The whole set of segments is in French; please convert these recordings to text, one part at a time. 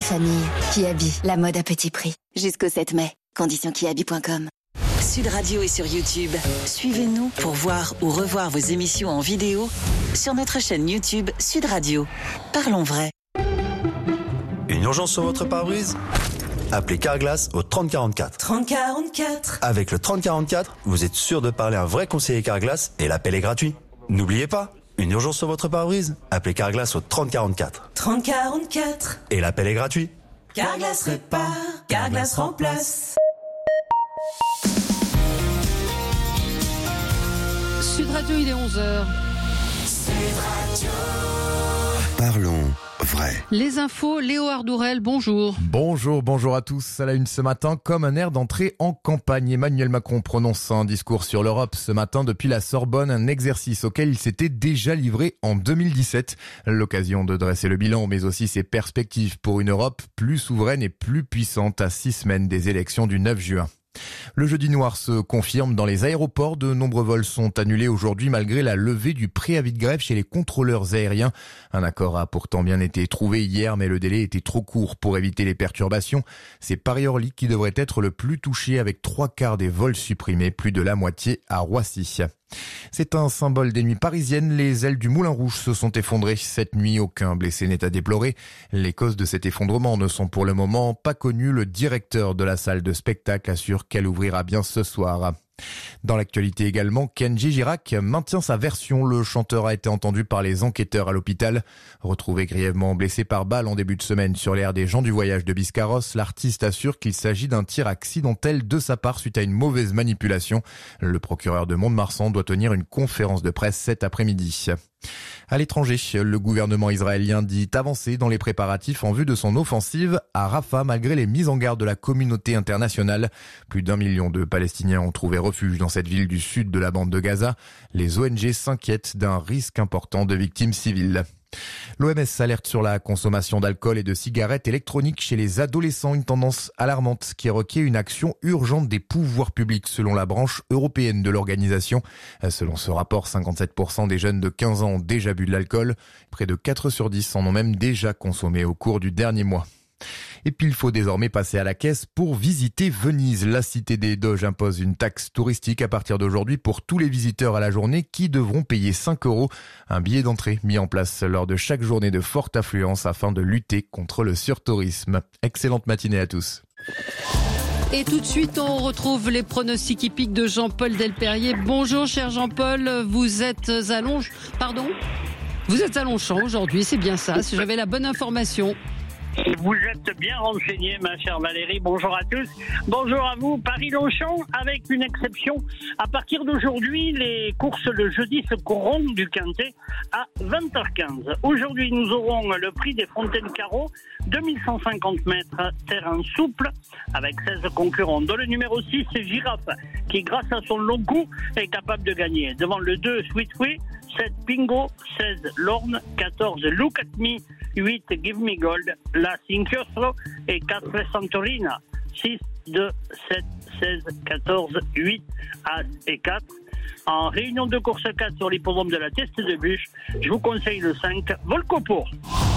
famille. Kiabi, la mode à petit prix. Jusqu'au 7 mai. Conditions kiabi.com. Sud Radio est sur YouTube. Suivez-nous pour voir ou revoir vos émissions en vidéo sur notre chaîne YouTube Sud Radio. Parlons vrai. Une urgence sur votre pare-brise ? Appelez Carglass au 3044. 3044. Avec le 3044, vous êtes sûr de parler à un vrai conseiller Carglass et l'appel est gratuit. N'oubliez pas, une urgence sur votre pare-brise ? Appelez Carglass au 3044. 3044. Et l'appel est gratuit. Carglass répare, Carglass remplace. Sud Radio, il est 11h. Sud Radio. Parlons vrai. Les infos, Léo Ardourel, bonjour. Bonjour à tous. À la une ce matin, comme un air d'entrée en campagne. Emmanuel Macron prononce un discours sur l'Europe ce matin depuis la Sorbonne, un exercice auquel il s'était déjà livré en 2017. L'occasion de dresser le bilan, mais aussi ses perspectives pour une Europe plus souveraine et plus puissante à 6 semaines des élections du 9 juin. Le jeudi noir se confirme dans les aéroports. De nombreux vols sont annulés aujourd'hui malgré la levée du préavis de grève chez les contrôleurs aériens. Un accord a pourtant bien été trouvé hier, mais le délai était trop court pour éviter les perturbations. C'est Paris-Orly qui devrait être le plus touché avec 3/4 des vols supprimés, plus de la moitié à Roissy. C'est un symbole des nuits parisiennes. Les ailes du Moulin Rouge se sont effondrées cette nuit. Aucun blessé n'est à déplorer. Les causes de cet effondrement ne sont pour le moment pas connues. Le directeur de la salle de spectacle assure qu'elle ouvrira bien ce soir. Dans l'actualité également, Kenji Girac maintient sa version. Le chanteur a été entendu par les enquêteurs à l'hôpital. Retrouvé grièvement blessé par balle en début de semaine sur l'aire des gens du voyage de Biscarrosse, l'artiste assure qu'il s'agit d'un tir accidentel de sa part suite à une mauvaise manipulation. Le procureur de Mont-de-Marsan doit tenir une conférence de presse cet après-midi. À l'étranger, le gouvernement israélien dit avancer dans les préparatifs en vue de son offensive à Rafah malgré les mises en garde de la communauté internationale. Plus d'1 million de Palestiniens ont trouvé refuge dans cette ville du sud de la bande de Gaza. Les ONG s'inquiètent d'un risque important de victimes civiles. L'OMS alerte sur la consommation d'alcool et de cigarettes électroniques chez les adolescents, une tendance alarmante qui requiert une action urgente des pouvoirs publics selon la branche européenne de l'organisation. Selon ce rapport, 57% des jeunes de 15 ans ont déjà bu de l'alcool. Près de 4 sur 10 en ont même déjà consommé au cours du dernier mois. Et puis il faut désormais passer à la caisse pour visiter Venise. La Cité des Doges impose une taxe touristique à partir d'aujourd'hui pour tous les visiteurs à la journée qui devront payer 5 €. Un billet d'entrée mis en place lors de chaque journée de forte affluence afin de lutter contre le surtourisme. Excellente matinée à tous. Et tout de suite, on retrouve les pronostics hippiques de Jean-Paul Delperrier. Bonjour cher Jean-Paul, vous êtes à Longchamp aujourd'hui, c'est bien ça, si j'avais la bonne information. Vous êtes bien renseigné, ma chère Valérie. Bonjour à tous. Bonjour à vous. Paris-Longchamp, avec une exception. À partir d'aujourd'hui, les courses le jeudi se courront du Quintet à 20h15. Aujourd'hui, nous aurons le prix des Fontaines Carreau, 2150 mètres, terrain souple, avec 16 concurrents, dont le numéro 6, Girafe, qui, grâce à son long coup, est capable de gagner. Devant le 2, Sweet Way, 7, Pingo, 16, Lorne, 14, Look at Me, 8, Give Me Gold, la Sinchiostro et 4, Santorina, 6, 2, 7, 16, 14, 8, As et 4. En réunion de course 4 sur l'hippodrome de la Teste de Bûche, je vous conseille le 5, Volcopour.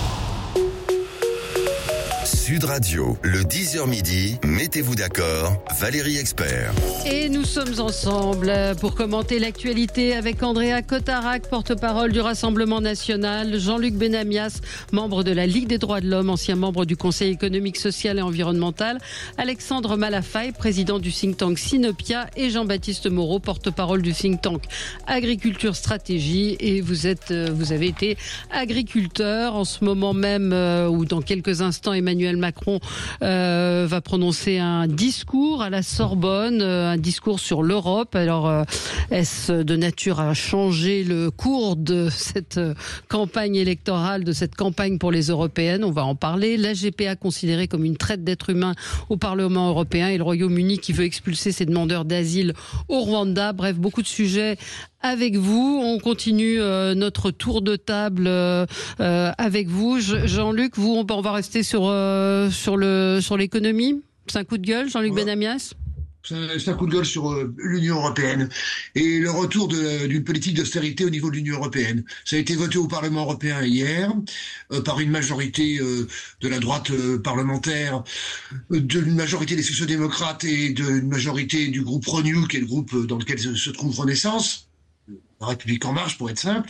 Sud Radio, le 10h midi, mettez-vous d'accord, Valérie Expert. Et nous sommes ensemble pour commenter l'actualité avec Andrea Cotarac, porte-parole du Rassemblement national, Jean-Luc Benamias, membre de la Ligue des droits de l'homme, ancien membre du Conseil économique, social et environnemental, Alexandre Malafaye, président du think tank Sinopia, et Jean-Baptiste Moreau, porte-parole du think tank Agriculture Stratégie. Et vous avez été agriculteur en ce moment même, ou dans quelques instants, Emmanuel Macron va prononcer un discours à la Sorbonne, un discours sur l'Europe. Alors, est-ce de nature à changer le cours de cette campagne électorale, de cette campagne pour les européennes? On va en parler. L'AGPA considérée comme une traite d'êtres humains au Parlement européen et le Royaume-Uni qui veut expulser ses demandeurs d'asile au Rwanda. Bref, beaucoup de sujets avec vous. On continue notre tour de table avec vous. Jean-Luc, on va rester sur l'économie. C'est un coup de gueule, Jean-Luc Benamias? C'est un coup de gueule sur l'Union européenne et le retour d'une politique d'austérité au niveau de l'Union européenne. Ça a été voté au Parlement européen hier par une majorité de la droite parlementaire, d'une majorité des sociaux-démocrates et d'une majorité du groupe Renew, qui est le groupe dans lequel se trouve Renaissance. La République en marche, pour être simple.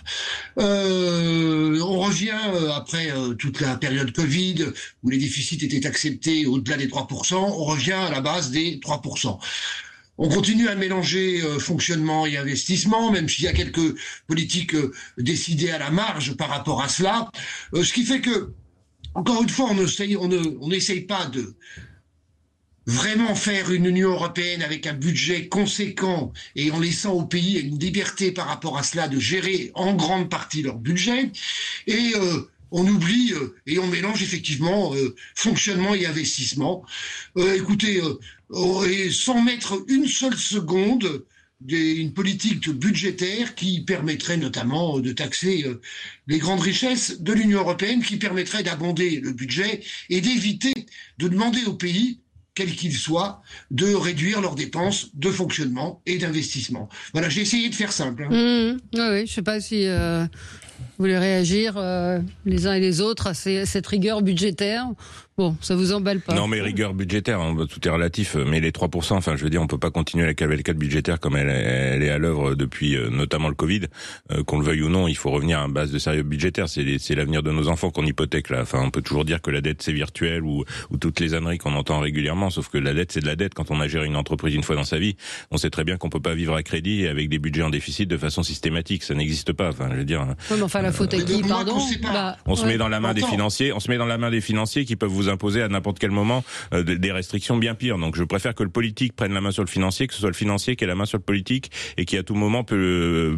On revient après toute la période Covid, où les déficits étaient acceptés au-delà des 3%, on revient à la base des 3%. On continue à mélanger fonctionnement et investissement, même s'il y a quelques politiques décidées à la marge par rapport à cela. Ce qui fait que, encore une fois, on n'essaye pas de vraiment faire une Union européenne avec un budget conséquent et en laissant aux pays une liberté par rapport à cela de gérer en grande partie leur budget. Et on oublie et on mélange effectivement fonctionnement et investissement. Écoutez, et sans mettre une seule seconde une politique budgétaire qui permettrait notamment de taxer les grandes richesses de l'Union européenne, qui permettrait d'abonder le budget et d'éviter de demander aux pays, quels qu'ils soient, de réduire leurs dépenses de fonctionnement et d'investissement. Voilà, j'ai essayé de faire simple. Oui, je ne sais pas si vous voulez réagir les uns et les autres à cette rigueur budgétaire. Bon, ça vous emballe pas? Non, mais rigueur budgétaire, tout est relatif. Mais les 3%, enfin, je veux dire, on peut pas continuer la cavalcade budgétaire comme elle est à l'œuvre depuis notamment le Covid. Qu'on le veuille ou non, il faut revenir à une base de sérieux budgétaire. C'est l'avenir de nos enfants qu'on hypothèque là. Enfin, on peut toujours dire que la dette c'est virtuel ou toutes les âneries qu'on entend régulièrement. Sauf que la dette c'est de la dette. Quand on a géré une entreprise une fois dans sa vie, on sait très bien qu'on peut pas vivre à crédit et avec des budgets en déficit de façon systématique. Ça n'existe pas. Enfin, je veux dire. Oui, mais enfin, la faute à qui, pardon? On se met dans la main des financiers. On se met dans la main des financiers qui peuvent vous imposer à n'importe quel moment des restrictions bien pires. Donc je préfère que le politique prenne la main sur le financier, que ce soit le financier qui ait la main sur le politique et qui à tout moment peut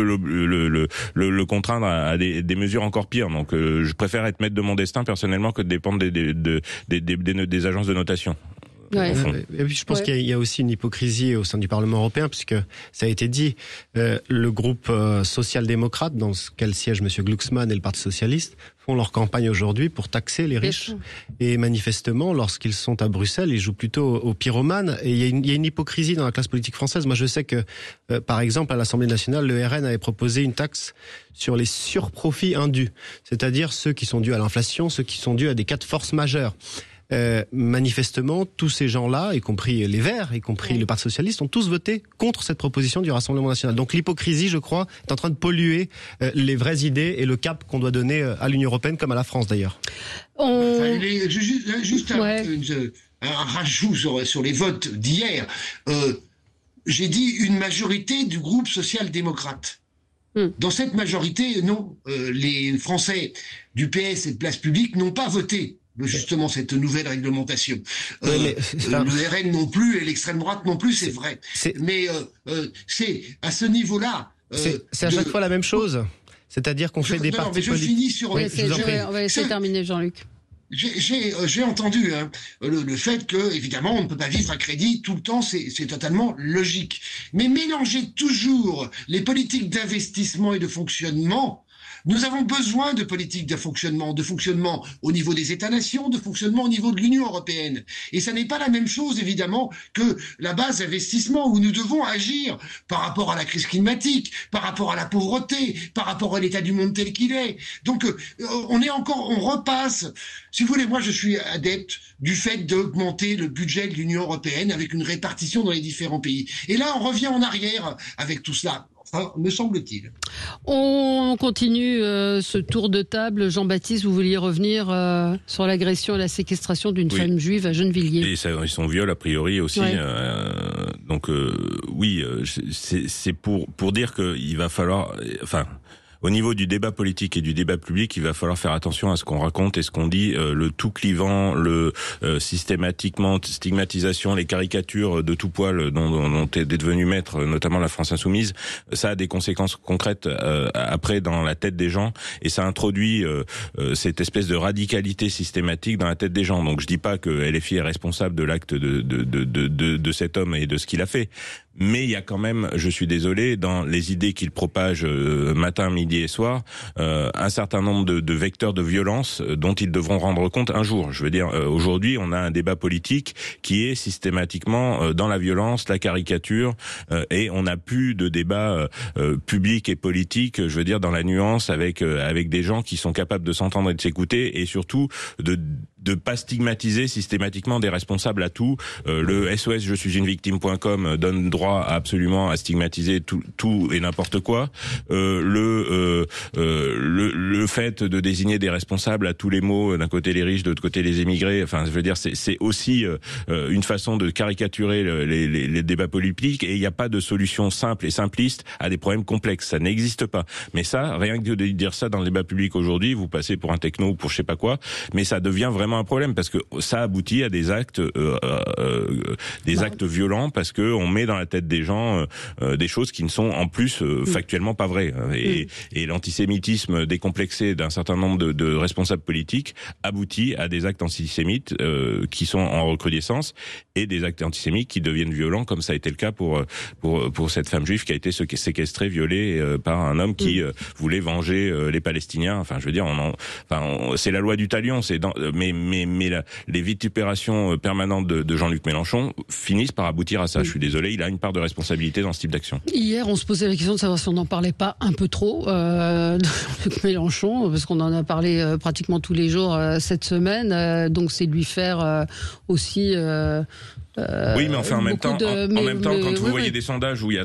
le contraindre à des mesures encore pires. Donc je préfère être maître de mon destin personnellement que de dépendre des agences de notation. Ouais. Et puis je pense qu'il y a aussi une hypocrisie au sein du Parlement européen, puisque ça a été dit, le groupe social-démocrate, dans lequel siège M. Glucksmann et le Parti socialiste, font leur campagne aujourd'hui pour taxer les riches. Et manifestement, lorsqu'ils sont à Bruxelles, ils jouent plutôt aux pyromanes. Et il y a une hypocrisie dans la classe politique française. Moi, je sais que, par exemple, à l'Assemblée nationale, le RN avait proposé une taxe sur les surprofits indus, c'est-à-dire ceux qui sont dus à l'inflation, ceux qui sont dus à des cas de force majeure. Manifestement, tous ces gens-là, y compris les Verts, y compris le Parti socialiste, ont tous voté contre cette proposition du Rassemblement national. Donc l'hypocrisie, je crois, est en train de polluer les vraies idées et le cap qu'on doit donner à l'Union européenne, comme à la France d'ailleurs. Juste un rajout sur les votes d'hier. J'ai dit une majorité du groupe social-démocrate. Dans cette majorité, non, les Français du PS et de Place Publique n'ont pas voté justement cette nouvelle réglementation. Le RN non plus et l'extrême droite non plus, c'est vrai. Mais c'est à ce niveau-là. C'est à chaque fois la même chose. C'est-à-dire qu'on fait des partis politiques. Je finis sur. On va essayer de terminer, Jean-Luc. J'ai entendu le fait que, évidemment, on ne peut pas vivre à crédit tout le temps, c'est totalement logique. Mais mélanger toujours les politiques d'investissement et de fonctionnement. Nous avons besoin de politiques de fonctionnement au niveau des États-nations, de fonctionnement au niveau de l'Union européenne. Et ça n'est pas la même chose, évidemment, que la base d'investissement où nous devons agir par rapport à la crise climatique, par rapport à la pauvreté, par rapport à l'état du monde tel qu'il est. Donc, on repasse. Si vous voulez, moi, je suis adepte du fait d'augmenter le budget de l'Union européenne avec une répartition dans les différents pays. Et là, on revient en arrière avec tout cela. Enfin, me semble-t-il. On continue ce tour de table. Jean-Baptiste, vous vouliez revenir sur l'agression et la séquestration d'une femme juive à Gennevilliers. Et son viol, a priori, aussi. Ouais. C'est pour dire qu'il va falloir... Enfin... Au niveau du débat politique et du débat public, il va falloir faire attention à ce qu'on raconte et ce qu'on dit, le tout clivant, le systématiquement stigmatisation, les caricatures de tout poil dont est devenu maître, notamment la France insoumise. Ça a des conséquences concrètes après dans la tête des gens et ça introduit cette espèce de radicalité systématique dans la tête des gens. Donc je dis pas que LFI est responsable de l'acte de cet homme et de ce qu'il a fait, mais il y a quand même, je suis désolé, dans les idées qu'il propage matin, midi et soir, un certain nombre de vecteurs de violence dont ils devront rendre compte un jour. Je veux dire, aujourd'hui, on a un débat politique qui est systématiquement dans la violence, la caricature, et on n'a plus de débat public et politique, je veux dire, dans la nuance avec des gens qui sont capables de s'entendre et de s'écouter, et surtout de pas stigmatiser systématiquement des responsables à tout. Le SOS je suis une victime.com donne droit absolument à stigmatiser tout et n'importe quoi. Le fait de désigner des responsables à tous les maux, d'un côté les riches, de l'autre côté les émigrés, enfin je veux dire c'est aussi une façon de caricaturer les débats politiques, et il n'y a pas de solution simple et simpliste à des problèmes complexes, ça n'existe pas. Mais ça, rien que de dire ça dans le débat public aujourd'hui, vous passez pour un techno ou pour je sais pas quoi, mais ça devient vraiment un problème parce que ça aboutit à des actes actes violents, parce que on met dans la tête des gens des choses qui ne sont en plus factuellement pas vraies, et l'antisémitisme décomplexé d'un certain nombre de responsables politiques aboutit à des actes antisémites qui sont en recrudescence, et des actes antisémites qui deviennent violents, comme ça a été le cas pour cette femme juive qui a été séquestrée, violée par un homme qui voulait venger les Palestiniens. Enfin, je veux dire, c'est la loi du talion. Mais les vitupérations permanentes de Jean-Luc Mélenchon finissent par aboutir à ça. Je suis désolé, il a une part de responsabilité dans ce type d'action. Hier, on se posait la question de savoir si on n'en parlait pas un peu trop de Jean-Luc Mélenchon, parce qu'on en a parlé pratiquement tous les jours cette semaine. Donc, c'est lui faire aussi... oui, mais enfin, en même temps, quand vous voyez des sondages où il y a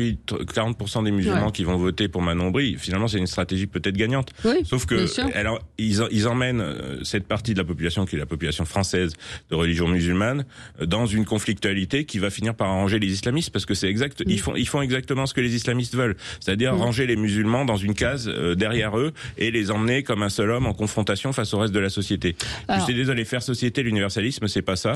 40% des musulmans qui vont voter pour Manon Brie, finalement, c'est une stratégie peut-être gagnante. Oui, sauf que, alors, ils emmènent cette partie de la population, qui est la population française de religion musulmane, dans une conflictualité qui va finir par arranger les islamistes, parce que c'est exact, ils font exactement ce que les islamistes veulent. C'est-à-dire ranger les musulmans dans une case derrière eux et les emmener comme un seul homme en confrontation face au reste de la société. Alors, je suis désolé, faire société, l'universalisme, c'est pas ça.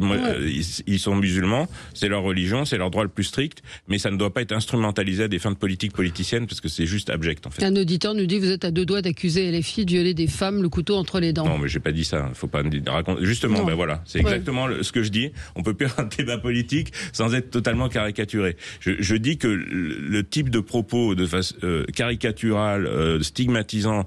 Ils sont musulmans, c'est leur religion, c'est leur droit le plus strict, mais ça ne doit pas être instrumentalisé à des fins de politique politicienne, parce que c'est juste abject, en fait. Un auditeur nous dit: vous êtes à deux doigts d'accuser LFI de violer des femmes, le couteau entre les dents. Non, mais j'ai pas dit ça. Faut pas raconter. Justement, ben voilà, c'est exactement ce que je dis. On peut plus avoir un débat politique sans être totalement caricaturé. Je dis que le type de propos de face caricatural, stigmatisant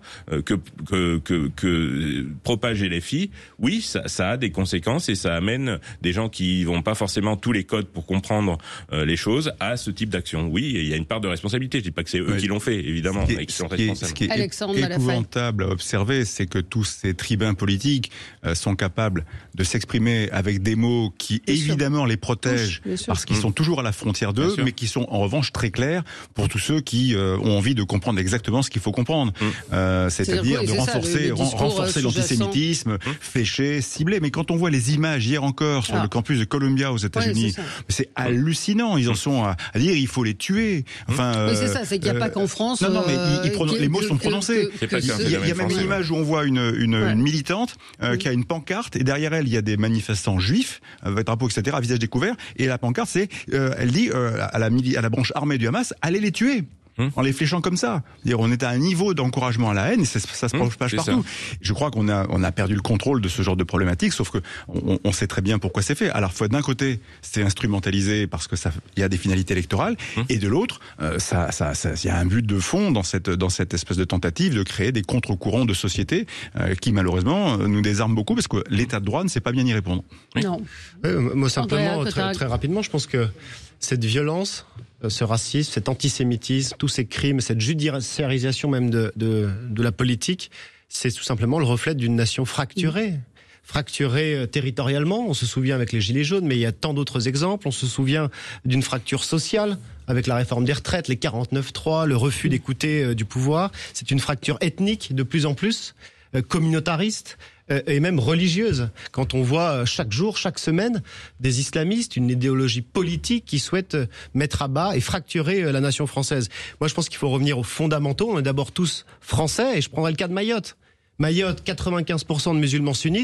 que propage LFI, oui, ça a des conséquences, et ça amène des gens qui vont pas forcément tous les codes pour comprendre les choses à ce type d'action. Oui, il y a une part de responsabilité. Je dis pas que c'est eux qui l'ont fait, évidemment, mais qui sont responsables. Ce qui est épouvantable à observer, c'est que tous ces tribuns politiques sont capables de s'exprimer avec des mots qui évidemment les protègent, parce qu'ils sont toujours à la frontière d'eux, mais qui sont en revanche très clairs pour tous ceux qui ont envie de comprendre exactement ce qu'il faut comprendre. C'est-à-dire de renforcer l'antisémitisme, fléché, ciblé. Mais quand on voit les images hier encore sur le campus de Columbia aux États-Unis, c'est hallucinant. Ils en sont à dire il faut les tuer. Enfin, oui, c'est ça, c'est qu'il n'y a pas qu'en France. Non, mais les mots sont prononcés. Il y a même une image où on voit une militante qui a une pancarte, et derrière elle il y a des manifestants juifs avec drapeau, etc., à visage découvert, et la pancarte elle dit à la branche armée du Hamas, allez les tuer. En les fléchant comme ça. C'est-à-dire, on est à un niveau d'encouragement à la haine, et ça se propage partout. Je crois qu'on a perdu le contrôle de ce genre de problématique, sauf que on sait très bien pourquoi c'est fait. À la fois, d'un côté, c'est instrumentalisé parce que il y a des finalités électorales, et de l'autre, il y a un but de fond dans cette espèce de tentative de créer des contre-courants de société qui, malheureusement, nous désarment beaucoup, parce que l'état de droit ne sait pas bien y répondre. Non. Moi, simplement, très rapidement, je pense que cette violence, ce racisme, cet antisémitisme, tous ces crimes, cette judiciarisation même de la politique, c'est tout simplement le reflet d'une nation fracturée. Fracturée territorialement, on se souvient avec les Gilets jaunes, mais il y a tant d'autres exemples. On se souvient d'une fracture sociale avec la réforme des retraites, les 49.3, le refus d'écouter du pouvoir. C'est une fracture ethnique de plus en plus, communautariste, et même religieuse. Quand on voit chaque jour, chaque semaine, des islamistes, une idéologie politique qui souhaite mettre à bas et fracturer la nation française. Moi, je pense qu'il faut revenir aux fondamentaux. On est d'abord tous français, et je prendrai le cas de Mayotte. Mayotte, 95% de musulmans sunnites,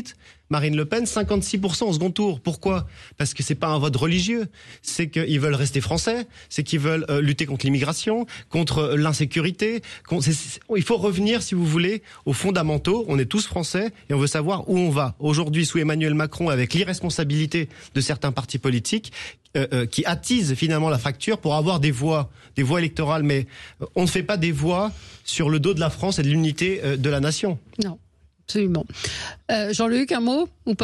Marine Le Pen, 56% au second tour. Pourquoi ? Parce que c'est pas un vote religieux. C'est qu'ils veulent rester français. C'est qu'ils veulent lutter contre l'immigration, contre l'insécurité. Il faut revenir, si vous voulez, aux fondamentaux. On est tous français et on veut savoir où on va. Aujourd'hui, sous Emmanuel Macron, avec l'irresponsabilité de certains partis politiques, qui attisent finalement la fracture pour avoir des voix électorales. Mais on ne fait pas des voix sur le dos de la France et de l'unité de la nation. Non. Absolument. Jean-Luc, un mot ou pas ?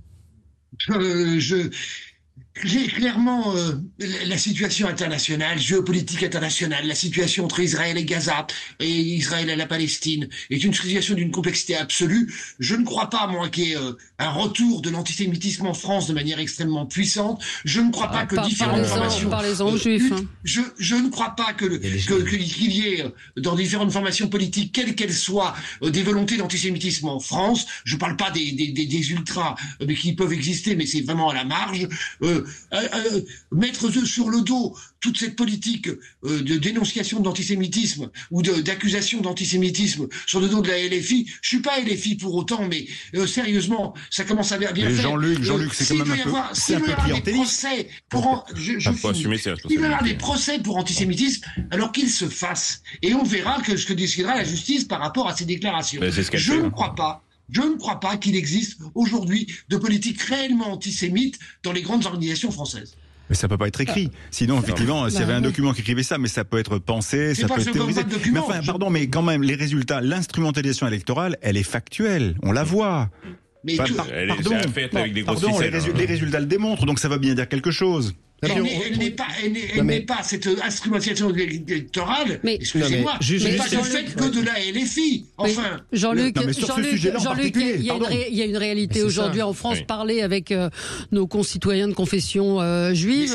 Clairement, la situation internationale, géopolitique internationale, la situation entre Israël et Gaza et Israël et la Palestine est une situation d'une complexité absolue. Je ne crois pas, moi, qu'il y ait un retour de l'antisémitisme en France de manière extrêmement puissante. Je ne crois pas que différentes formations... Parlez-en aux Juifs. Je ne crois pas qu'il y ait dans différentes formations politiques, quelles qu'elles soient, des volontés d'antisémitisme en France. Je ne parle pas des ultras mais qui peuvent exister, mais c'est vraiment à la marge. Mettre sur le dos toute cette politique de dénonciation de l'antisémitisme ou d'accusation d'antisémitisme sur le dos de la LFI, je suis pas LFI pour autant, mais sérieusement, ça commence à bien faire. Jean-Luc, c'est quand même un peu clientéliste. Il va y avoir des procès pour antisémitisme, alors qu'ils se fassent. Et on verra ce que décidera la justice par rapport à ces déclarations. Je ne crois pas qu'il existe aujourd'hui de politique réellement antisémite dans les grandes organisations françaises. Mais ça peut pas être écrit. Sinon, effectivement, s'il y avait un document qui écrivait ça, mais ça peut être pensé, ça peut être théorisé. Mais enfin, mais quand même, les résultats, l'instrumentalisation électorale, elle est factuelle. On la voit. Mais les résultats le démontrent, donc ça va bien dire quelque chose. Elle n'est pas cette instrumentalisation électorale, excusez-moi, mais pas le fait que de la LFI. Enfin, Jean-Luc, il y a une réalité aujourd'hui en France. Parler avec nos concitoyens de confession juive.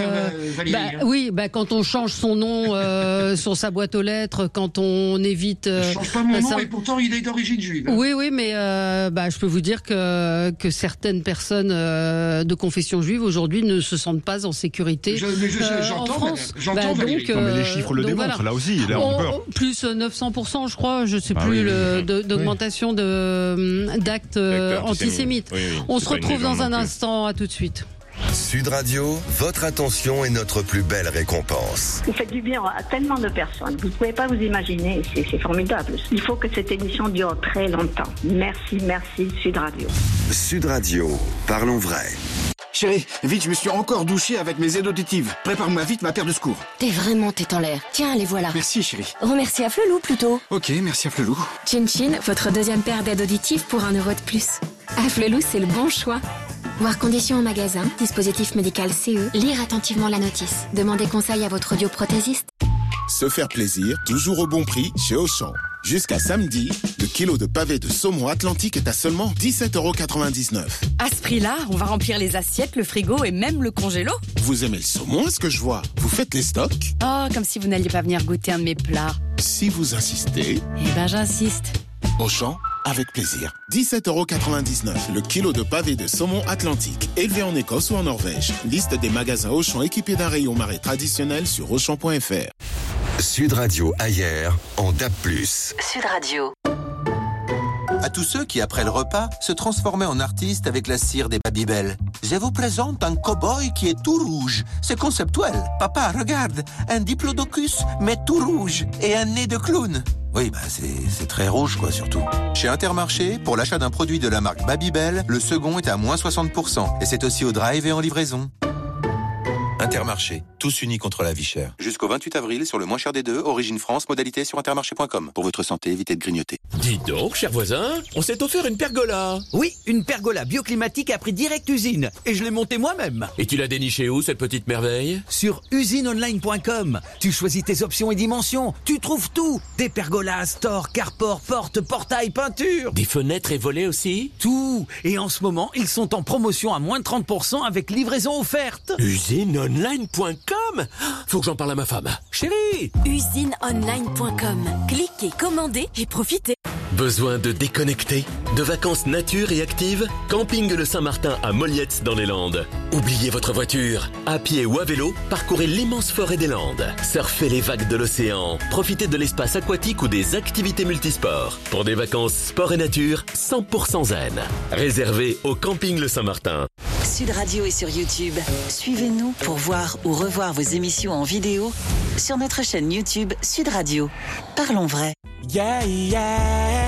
Oui, quand on change son nom sur sa boîte aux lettres, quand on évite. Je change pas mon nom et pourtant il est d'origine juive. Oui, mais je peux vous dire que certaines personnes de confession juive aujourd'hui ne se sentent pas en sécurité en France. J'entends Valérie. Mais les chiffres le démontrent, là aussi. Là, plus 900%, je crois, je ne sais plus, d'augmentation d'actes antisémites. On se retrouve dans un instant, à tout de suite. Sud Radio, votre attention est notre plus belle récompense. Vous faites du bien à tellement de personnes. Vous ne pouvez pas vous imaginer. C'est formidable. Il faut que cette émission dure très longtemps. Merci, Sud Radio. Sud Radio, parlons vrai. Chérie, vite, je me suis encore douché avec mes aides auditives. Prépare-moi vite ma paire de secours. T'es vraiment tête en l'air. Tiens, les voilà. Merci, chérie. Remercie à Flelou, plutôt. Ok, merci à Flelou. Chin Chin, votre deuxième paire d'aides auditives pour 1 euro de plus. À Flelou, c'est le bon choix. Voir conditions en magasin, dispositif médical CE, lire attentivement la notice. Demandez conseil à votre audioprothésiste. Se faire plaisir, toujours au bon prix chez Auchan. Jusqu'à samedi, le kilo de pavé de saumon Atlantique est à seulement 17,99 €. À ce prix-là, on va remplir les assiettes, le frigo et même le congélo. Vous aimez le saumon, est-ce que je vois? Vous faites les stocks? Oh, comme si vous n'alliez pas venir goûter un de mes plats. Si vous insistez... Eh ben, j'insiste. Auchan, avec plaisir. 17,99 € le kilo de pavé de saumon Atlantique, élevé en Écosse ou en Norvège. Liste des magasins Auchan équipés d'un rayon marée traditionnel sur Auchan.fr. Sud Radio ailleurs en DAB+. Sud Radio. À tous ceux qui, après le repas, se transformaient en artistes avec la cire des Babybel. Je vous présente un cow-boy qui est tout rouge. C'est conceptuel. Papa, regarde, un diplodocus, mais tout rouge, et un nez de clown. Oui, c'est très rouge, quoi, surtout. Chez Intermarché, pour l'achat d'un produit de la marque Babybel, le second est à moins 60%. Et c'est aussi au drive et en livraison. Intermarché, tous unis contre la vie chère. Jusqu'au 28 avril sur le moins cher des deux, Origine France, modalité sur intermarché.com. Pour votre santé, évitez de grignoter. Dites donc, cher voisin, on s'est offert une pergola. Oui, une pergola bioclimatique à prix direct usine. Et je l'ai montée moi-même. Et tu l'as dénichée où, cette petite merveille? Sur usineonline.com. Tu choisis tes options et dimensions. Tu trouves tout. Des pergolas, stores, carports, portes, portails, peintures. Des fenêtres et volets aussi? Tout. Et en ce moment, ils sont en promotion à moins de 30% avec livraison offerte. Usineonline.com? Faut que j'en parle à ma femme. Chérie! Usineonline.com. Cliquez, commandez et profitez. Besoin de déconnecter? De vacances nature et actives? Camping Le Saint-Martin à Mollietz dans les Landes. Oubliez votre voiture. À pied ou à vélo, parcourez l'immense forêt des Landes. Surfez les vagues de l'océan. Profitez de l'espace aquatique ou des activités multisports. Pour des vacances sport et nature, 100% zen. Réservé au Camping Le Saint-Martin. Sud Radio est sur YouTube. Suivez-nous pour voir ou revoir vos émissions en vidéo sur notre chaîne YouTube Sud Radio. Parlons vrai. Yeah, yeah.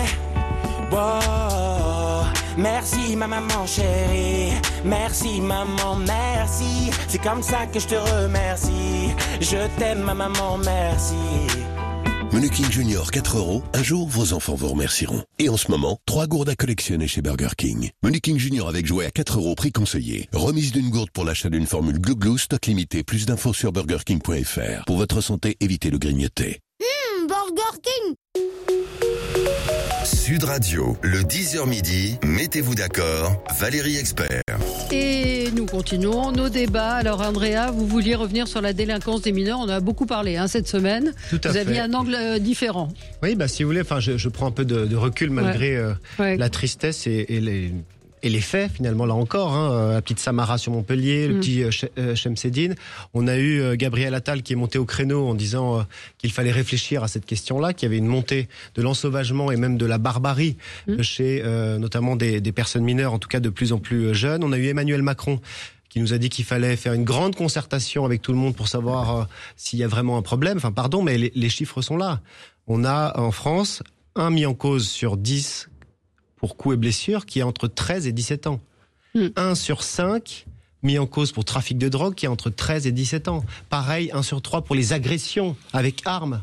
Wow. Merci ma maman chérie. Merci maman, merci. C'est comme ça que je te remercie. Je t'aime ma maman, merci. Menu King Junior 4 €, un jour vos enfants vous remercieront. Et en ce moment, 3 gourdes à collectionner chez Burger King. Menu King Junior avec jouet à 4 € prix conseillé. Remise d'une gourde pour l'achat d'une formule Glou Glou, stock limité. Plus d'infos sur burgerking.fr. Pour votre santé, évitez le grignoter. Burger King. Sud Radio, le 10h midi, mettez-vous d'accord, Valérie Expert. Et nous continuons nos débats. Alors Andrea, vous vouliez revenir sur la délinquance des mineurs. On a beaucoup parlé cette semaine. Tout à fait. Vous aviez un angle différent. Oui, si vous voulez, je prends un peu de recul malgré la tristesse et les faits, finalement, là encore. La petite Samara sur Montpellier, le petit Chemseddine. On a eu Gabriel Attal qui est monté au créneau en disant qu'il fallait réfléchir à cette question-là, qu'il y avait une montée de l'ensauvagement et même de la barbarie chez notamment des personnes mineures, en tout cas de plus en plus jeunes. On a eu Emmanuel Macron qui nous a dit qu'il fallait faire une grande concertation avec tout le monde pour savoir s'il y a vraiment un problème. Enfin, pardon, mais les chiffres sont là. On a en France 1 mis en cause sur 10 pour coups et blessures qui est entre 13 et 17 ans. 1 sur 5 mis en cause pour trafic de drogue qui est entre 13 et 17 ans. Pareil, 1 sur 3 pour les agressions avec armes.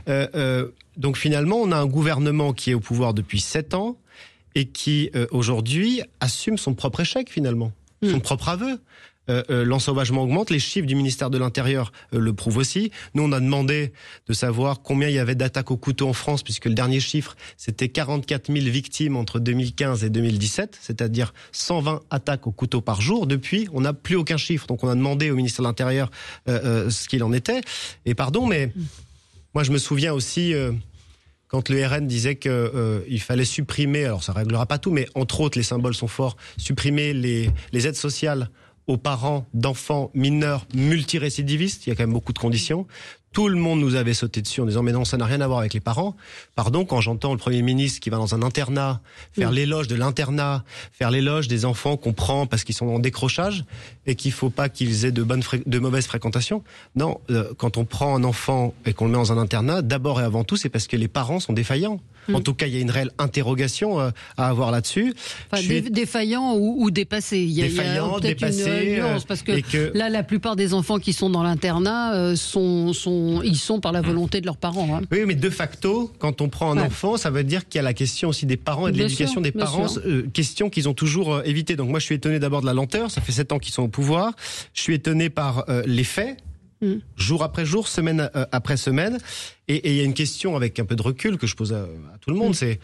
Donc finalement, on a un gouvernement qui est au pouvoir depuis 7 ans et qui, aujourd'hui, assume son propre échec finalement, son propre aveu. L'ensauvagement augmente, les chiffres du ministère de l'Intérieur le prouvent aussi. Nous, on a demandé de savoir combien il y avait d'attaques au couteau en France, puisque le dernier chiffre, c'était 44 000 victimes entre 2015 et 2017, c'est-à-dire 120 attaques au couteau par jour. Depuis, on n'a plus aucun chiffre. Donc on a demandé au ministère de l'Intérieur ce qu'il en était. Et pardon, mais moi je me souviens aussi... quand le RN disait qu'il fallait supprimer, alors ça réglera pas tout, mais entre autres, les symboles sont forts, supprimer les aides sociales aux parents d'enfants mineurs multirécidivistes, il y a quand même beaucoup de conditions. Tout le monde nous avait sauté dessus en disant mais non, ça n'a rien à voir avec les parents. Pardon, quand j'entends le Premier ministre qui va dans un internat faire l'éloge de l'internat, faire l'éloge des enfants qu'on prend parce qu'ils sont en décrochage et qu'il faut pas qu'ils aient de mauvaises fréquentations. Non, quand on prend un enfant et qu'on le met dans un internat, d'abord et avant tout, c'est parce que les parents sont défaillants. En tout cas, il y a une réelle interrogation à avoir là-dessus. Enfin, défaillants ou dépassés. Il y a peut-être dépassés, une nuance parce que là, la plupart des enfants qui sont dans l'internat ils sont par la volonté de leurs parents. Oui, mais de facto, quand on prend un enfant, ça veut dire qu'il y a la question aussi des parents et de l'éducation des parents, question qu'ils ont toujours évité. Donc moi, je suis étonné d'abord de la lenteur. Ça fait 7 ans qu'ils sont au pouvoir. Je suis étonné par les faits. Jour après jour, semaine après semaine. Et il y a une question avec un peu de recul que je pose à tout le monde, c'est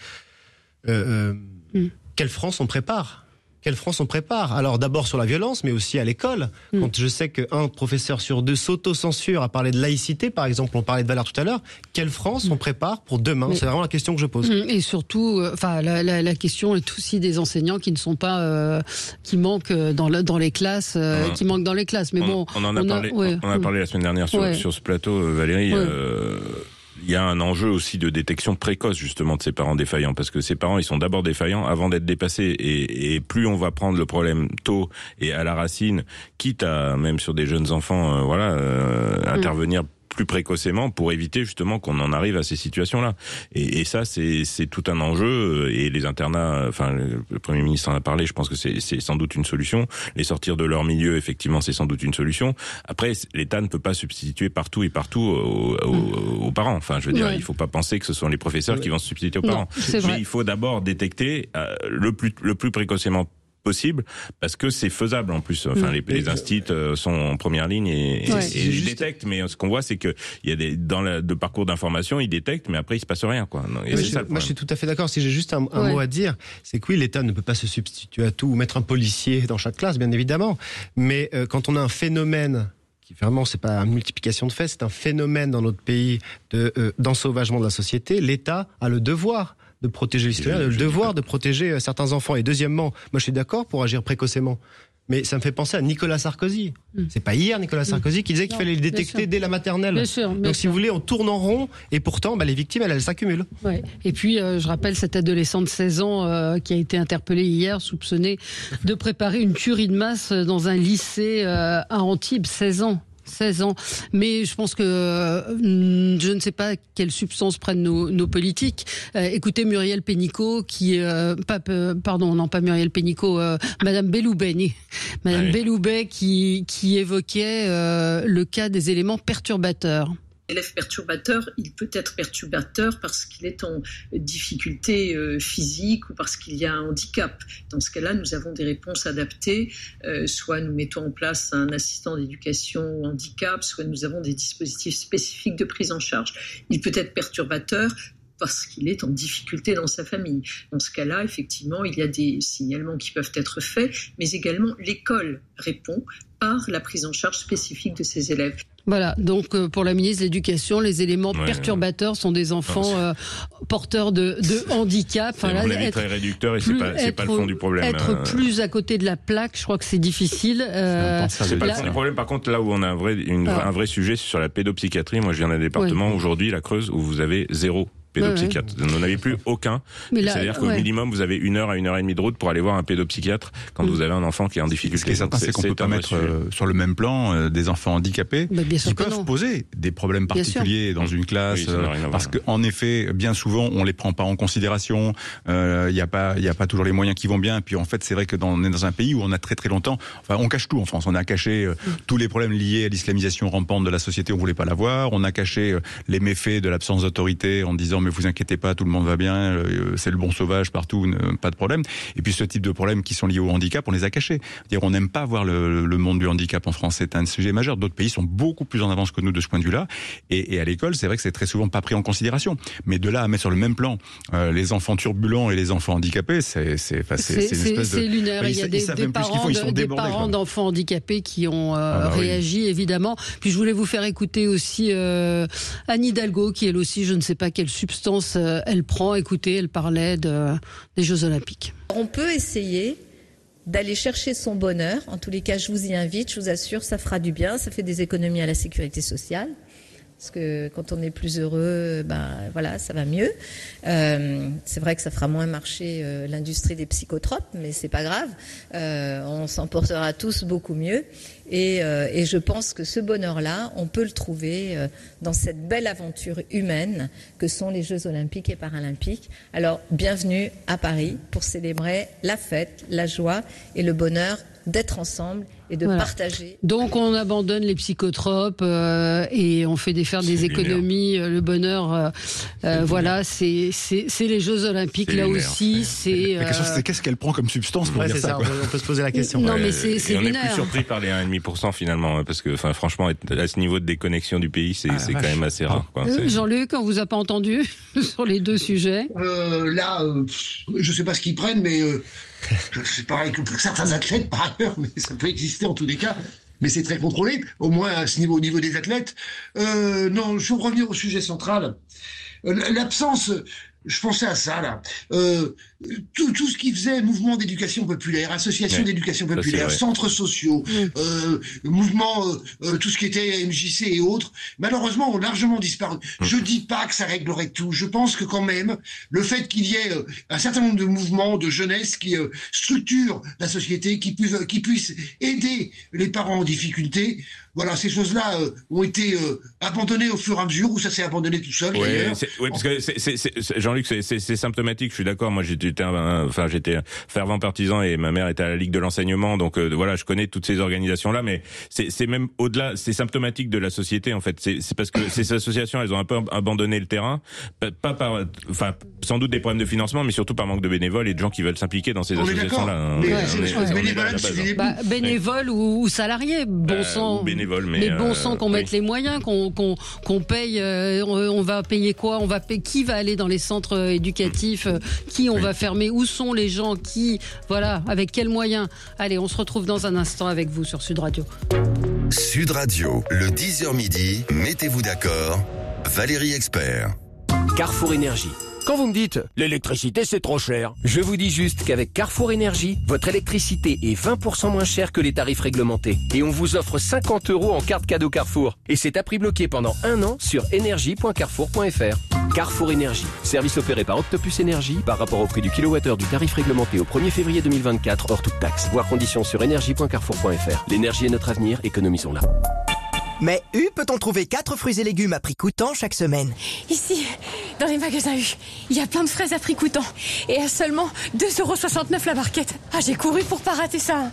quelle France on prépare ? Quelle France on prépare ? Alors d'abord sur la violence, mais aussi à l'école. Quand je sais qu'un professeur sur 2 s'auto-censure à parler de laïcité, par exemple, on parlait de valeurs tout à l'heure, quelle France on prépare pour demain ? C'est vraiment la question que je pose. Et surtout, la question est aussi des enseignants qui ne sont pas, qui manquent dans les classes, qui manquent dans les classes. Mais on en a parlé la semaine dernière sur ce plateau, Valérie. Il y a un enjeu aussi de détection précoce justement de ces parents défaillants, parce que ces parents ils sont d'abord défaillants avant d'être dépassés, et plus on va prendre le problème tôt et à la racine, quitte à même sur des jeunes enfants intervenir plus précocement pour éviter justement qu'on en arrive à ces situations-là. Et ça, c'est tout un enjeu. Et les internats, enfin, le Premier ministre en a parlé, je pense que c'est sans doute une solution. Les sortir de leur milieu, effectivement, c'est sans doute une solution. Après, l'État ne peut pas substituer partout aux parents. Enfin, je veux dire, il faut pas penser que ce sont les professeurs qui vont se substituer aux parents. Mais il faut d'abord détecter le plus précocement possible, parce que c'est faisable en plus. Enfin, les instituts sont en première ligne et ils détectent, mais ce qu'on voit, c'est que il y a dans le parcours d'information, ils détectent, mais après il se passe rien, quoi. Et moi, je suis tout à fait d'accord. Si j'ai juste un mot à dire, c'est que oui, l'État ne peut pas se substituer à tout ou mettre un policier dans chaque classe, bien évidemment. Mais quand on a un phénomène qui vraiment, c'est pas une multiplication de faits, c'est un phénomène dans notre pays d'ensauvagement de la société, l'État a le devoir de protéger les citoyens, le devoir de protéger certains enfants. Et deuxièmement, moi je suis d'accord pour agir précocement. Mais ça me fait penser à Nicolas Sarkozy. C'est pas hier Nicolas Sarkozy qui disait qu'il fallait les détecter dès la maternelle. Bien sûr. Donc si vous voulez, on tourne en rond et pourtant les victimes, elles s'accumulent. Ouais. Et puis, je rappelle cet adolescent de 16 ans qui a été interpellé hier, soupçonné de préparer une tuerie de masse dans un lycée à Antibes, 16 ans. Mais je pense que je ne sais pas quelle substance prennent nos politiques. Écoutez Muriel Pénicaud pas Muriel Pénicaud, Madame Belloubet, Belloubet qui évoquait le cas des éléments perturbateurs. L'élève perturbateur, il peut être perturbateur parce qu'il est en difficulté physique ou parce qu'il y a un handicap. Dans ce cas-là, nous avons des réponses adaptées. Soit nous mettons en place un assistant d'éducation au handicap, soit nous avons des dispositifs spécifiques de prise en charge. Il peut être perturbateur parce qu'il est en difficulté dans sa famille. Dans ce cas-là, effectivement, il y a des signalements qui peuvent être faits, mais également l'école répond par la prise en charge spécifique de ses élèves. Voilà, donc pour la ministre de l'Éducation, les éléments perturbateurs sont des enfants porteurs de handicap. Enfin, là, c'est très réducteur et c'est pas le fond du problème. Être plus à côté de la plaque, je crois que c'est difficile. C'est pas le fond du problème. Par contre, là où on a un vrai sujet, c'est sur la pédopsychiatrie. Moi, je viens d'un département aujourd'hui, la Creuse, où vous avez 0 pédopsychiatre. Vous n'en avez plus aucun. C'est-à-dire qu'au minimum, vous avez 1 heure à 1 heure et demie de route pour aller voir un pédopsychiatre quand vous avez un enfant qui est en difficulté. Ce qui est certain, c'est qu'on peut pas mettre sur le même plan des enfants handicapés qui peuvent poser des problèmes particuliers dans une classe. Parce qu'en effet, bien souvent, on les prend pas en considération. Il y a pas toujours les moyens qui vont bien. Puis en fait, c'est vrai que on est dans un pays où on a très très longtemps, on cache tout en France. On a caché tous les problèmes liés à l'islamisation rampante de la société. On voulait pas la voir. On a caché les méfaits de l'absence d'autorité en disant mais vous inquiétez pas, tout le monde va bien, c'est le bon sauvage partout, pas de problème. Et puis ce type de problèmes qui sont liés au handicap, on les a cachés. C'est-à-dire on n'aime pas voir le monde du handicap en France, c'est un sujet majeur. D'autres pays sont beaucoup plus en avance que nous de ce point de vue-là. Et à l'école, c'est vrai que c'est très souvent pas pris en considération. Mais de là à mettre sur le même plan les enfants turbulents et les enfants handicapés, c'est une espèce de... C'est lunaire. Il y a des parents d'enfants handicapés qui ont réagi, évidemment. Puis je voulais vous faire écouter aussi Anne Hidalgo, qui elle aussi, je ne sais pas quelle substance elle prend. Écoutez, elle parlait des Jeux Olympiques. On peut essayer d'aller chercher son bonheur. En tous les cas, je vous y invite, je vous assure, ça fera du bien, ça fait des économies à la sécurité sociale. Parce que quand on est plus heureux, ça va mieux. C'est vrai que ça fera moins marcher l'industrie des psychotropes, mais c'est pas grave. On s'en portera tous beaucoup mieux. Et je pense que ce bonheur-là, on peut le trouver dans cette belle aventure humaine que sont les Jeux Olympiques et Paralympiques. Alors, bienvenue à Paris pour célébrer la fête, la joie et le bonheur d'être ensemble et de partager. Donc on abandonne les psychotropes et on fait faire des économies. Le bonheur, c'est les Jeux Olympiques là aussi. La question c'est qu'est-ce qu'elle prend comme substance pour dire ça. On peut se poser la question. Non mais c'est on est plus surpris par les 1,5% finalement, parce que franchement à ce niveau de déconnexion du pays, c'est quand même assez rare. Jean-Luc, on vous a pas entendu sur les deux sujets. Je sais pas ce qu'ils prennent, mais c'est pareil que pour certains athlètes par ailleurs, mais ça peut exister en tous les cas. Mais c'est très contrôlé, au moins à ce niveau, au niveau des athlètes. Non, je veux revenir au sujet central. L'absence, je pensais à ça là. Tout ce qui faisait mouvement d'éducation populaire, association d'éducation populaire, centres sociaux, mouvement, tout ce qui était MJC et autres, malheureusement ont largement disparu. Je dis pas que ça réglerait tout. Je pense que quand même, le fait qu'il y ait un certain nombre de mouvements de jeunesse qui structurent la société, qui puissent aider les parents en difficulté, voilà, ces choses-là ont été abandonnées au fur et à mesure, ou ça s'est abandonné tout seul d'ailleurs. Oui, parce que Jean-Luc, c'est symptomatique. Je suis d'accord. Moi, j'étais fervent partisan et ma mère était à la Ligue de l'enseignement, donc je connais toutes ces organisations-là. Mais c'est même au-delà. C'est symptomatique de la société en fait. C'est parce que ces associations, elles ont un peu abandonné le terrain, sans doute des problèmes de financement, mais surtout par manque de bénévoles et de gens qui veulent s'impliquer dans ces associations-là. Bénévoles ou salariés, bon sang. Mais bon sang qu'on mette les moyens, qu'on paye. On va payer quoi ? Qui va aller dans les centres éducatifs ? Qui on va fermer ? Où sont les gens ? Avec quels moyens ? Allez, on se retrouve dans un instant avec vous sur Sud Radio. Sud Radio, le 10h midi, mettez-vous d'accord. Valérie Expert. Carrefour Énergie. Quand vous me dites « l'électricité c'est trop cher », je vous dis juste qu'avec Carrefour Énergie, votre électricité est 20% moins chère que les tarifs réglementés. Et on vous offre 50 € en carte cadeau Carrefour. Et c'est à prix bloqué pendant 1 an sur énergie.carrefour.fr. Carrefour Énergie, service opéré par Octopus Énergie par rapport au prix du kilowattheure du tarif réglementé au 1er février 2024 hors toute taxe. Voir conditions sur énergie.carrefour.fr. L'énergie est notre avenir, économisons-la. Mais peut-on trouver 4 fruits et légumes à prix coûtant chaque semaine? Ici, dans les magasins U, il y a plein de fraises à prix coûtant. Et à seulement 2,69 € la barquette. Ah, j'ai couru pour pas rater ça.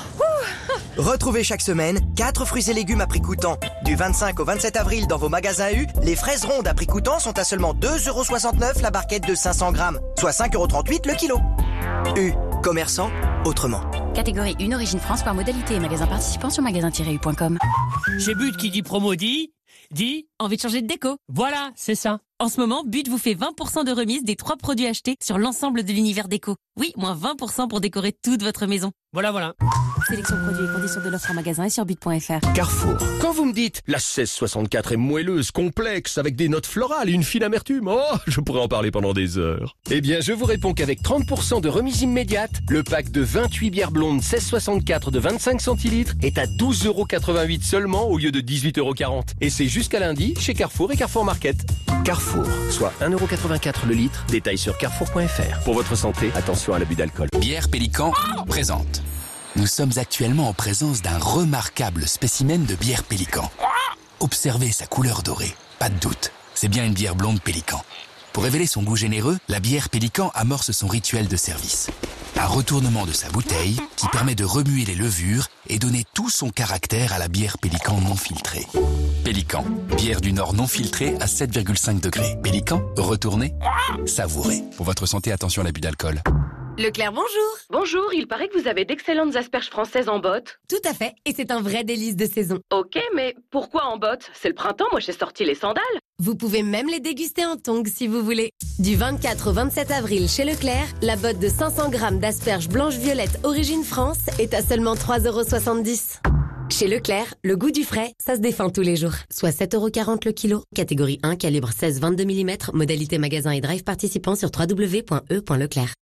Retrouvez chaque semaine 4 fruits et légumes à prix coûtant. Du 25 au 27 avril dans vos magasins U, les fraises rondes à prix coûtant sont à seulement 2,69 € la barquette de 500 grammes, soit 5,38 € le kilo. U, commerçant autrement. Catégorie 1, origine France par modalité et magasin participant sur magasin-u.com. Chez But qui dit promo dit envie de changer de déco. Voilà, c'est ça. En ce moment, But vous fait 20% de remise des 3 produits achetés sur l'ensemble de l'univers déco. Oui, moins 20% pour décorer toute votre maison. Voilà. Sélection produits et conditions de l'offre en magasin et sur but.fr. Carrefour. Quand vous me dites la 1664 est moelleuse, complexe, avec des notes florales et une fine amertume, je pourrais en parler pendant des heures. Eh bien, je vous réponds qu'avec 30% de remise immédiate, le pack de 28 bières blondes 1664 de 25 centilitres est à 12,88 € seulement au lieu de 18,40 €. Et c'est jusqu'à lundi chez Carrefour et Carrefour Market. Carrefour, soit 1,84 € le litre. Détail sur carrefour.fr. Pour votre santé, attention à l'abus d'alcool. Bière Pélican présente. Nous sommes actuellement en présence d'un remarquable spécimen de bière Pélican. Observez sa couleur dorée. Pas de doute, c'est bien une bière blonde Pélican. Pour révéler son goût généreux, la bière Pélican amorce son rituel de service. Un retournement de sa bouteille qui permet de remuer les levures et donner tout son caractère à la bière Pélican non filtrée. Pélican, bière du Nord non filtrée à 7,5 degrés. Pélican, retournez, savourez. Pour votre santé, attention à l'abus d'alcool. Leclerc, bonjour. Bonjour, il paraît que vous avez d'excellentes asperges françaises en botte. Tout à fait, et c'est un vrai délice de saison. Ok, mais pourquoi en botte? C'est le printemps, moi j'ai sorti les sandales. Vous pouvez même les déguster en tongs si vous voulez. Du 24 au 27 avril chez Leclerc, la botte de 500 grammes d'asperges blanches-violettes origine France est à seulement 3,70 €. Chez Leclerc, le goût du frais, ça se défend tous les jours. Soit 7,40 € le kilo. Catégorie 1, calibre 16-22 mm. Modalité magasin et drive participant sur www.e.leclerc.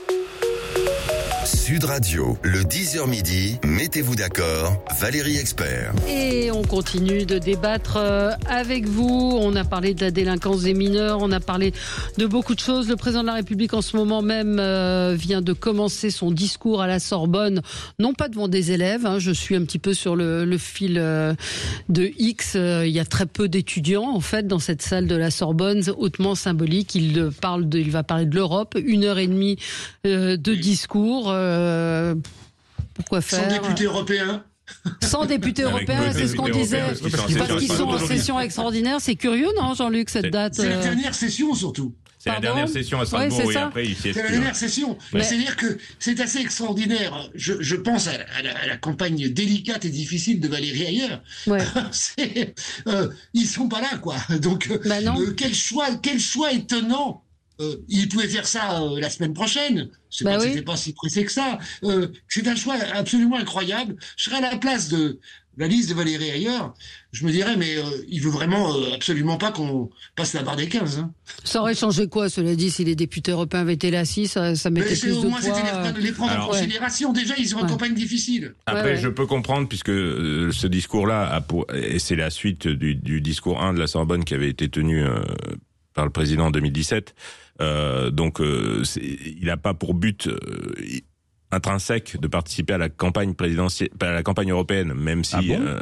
Sud Radio, le 10h midi, mettez-vous d'accord, Valérie Expert. Et on continue de débattre avec vous. On a parlé de la délinquance des mineurs, on a parlé de beaucoup de choses. Le président de la République en ce moment même vient de commencer son discours à la Sorbonne, non pas devant des élèves, je suis un petit peu sur le fil de X. Il y a très peu d'étudiants en fait dans cette salle de la Sorbonne, hautement symbolique. Il va parler de l'Europe, 1h30 de discours. Pourquoi faire? 100 députés européens. 100 députés européens, c'est ce qu'on disait. Parce qu'ils sont en session extraordinaire. C'est curieux, non, Jean-Luc, cette date? C'est la dernière session, surtout. C'est la dernière session à Strasbourg, et après, il s'y est. C'est la dernière session. Ouais. C'est-à-dire que c'est assez extraordinaire. Je pense à la campagne délicate et difficile de Valérie Ayer. Ouais. Ils sont pas là, quoi. Donc, quel choix étonnant. Il pouvait faire ça la semaine prochaine. C'était pas si pressé que ça. C'est un choix absolument incroyable. Je serais à la place de la liste de Valérie Ayer. Je me dirais, mais il veut vraiment absolument pas qu'on passe la barre des 15. Hein. Ça aurait changé quoi, cela dit, si les députés européens avaient été là assis, ça mettait plus de poids. Au moins, c'était les prendre en considération. Déjà, ils sont en campagne difficile. Après, je peux comprendre, puisque ce discours-là, et c'est la suite du discours 1 de la Sorbonne qui avait été tenu par le président en 2017. Donc, il n'a pas pour but intrinsèque de participer à la campagne présidentielle, à la campagne européenne, même si.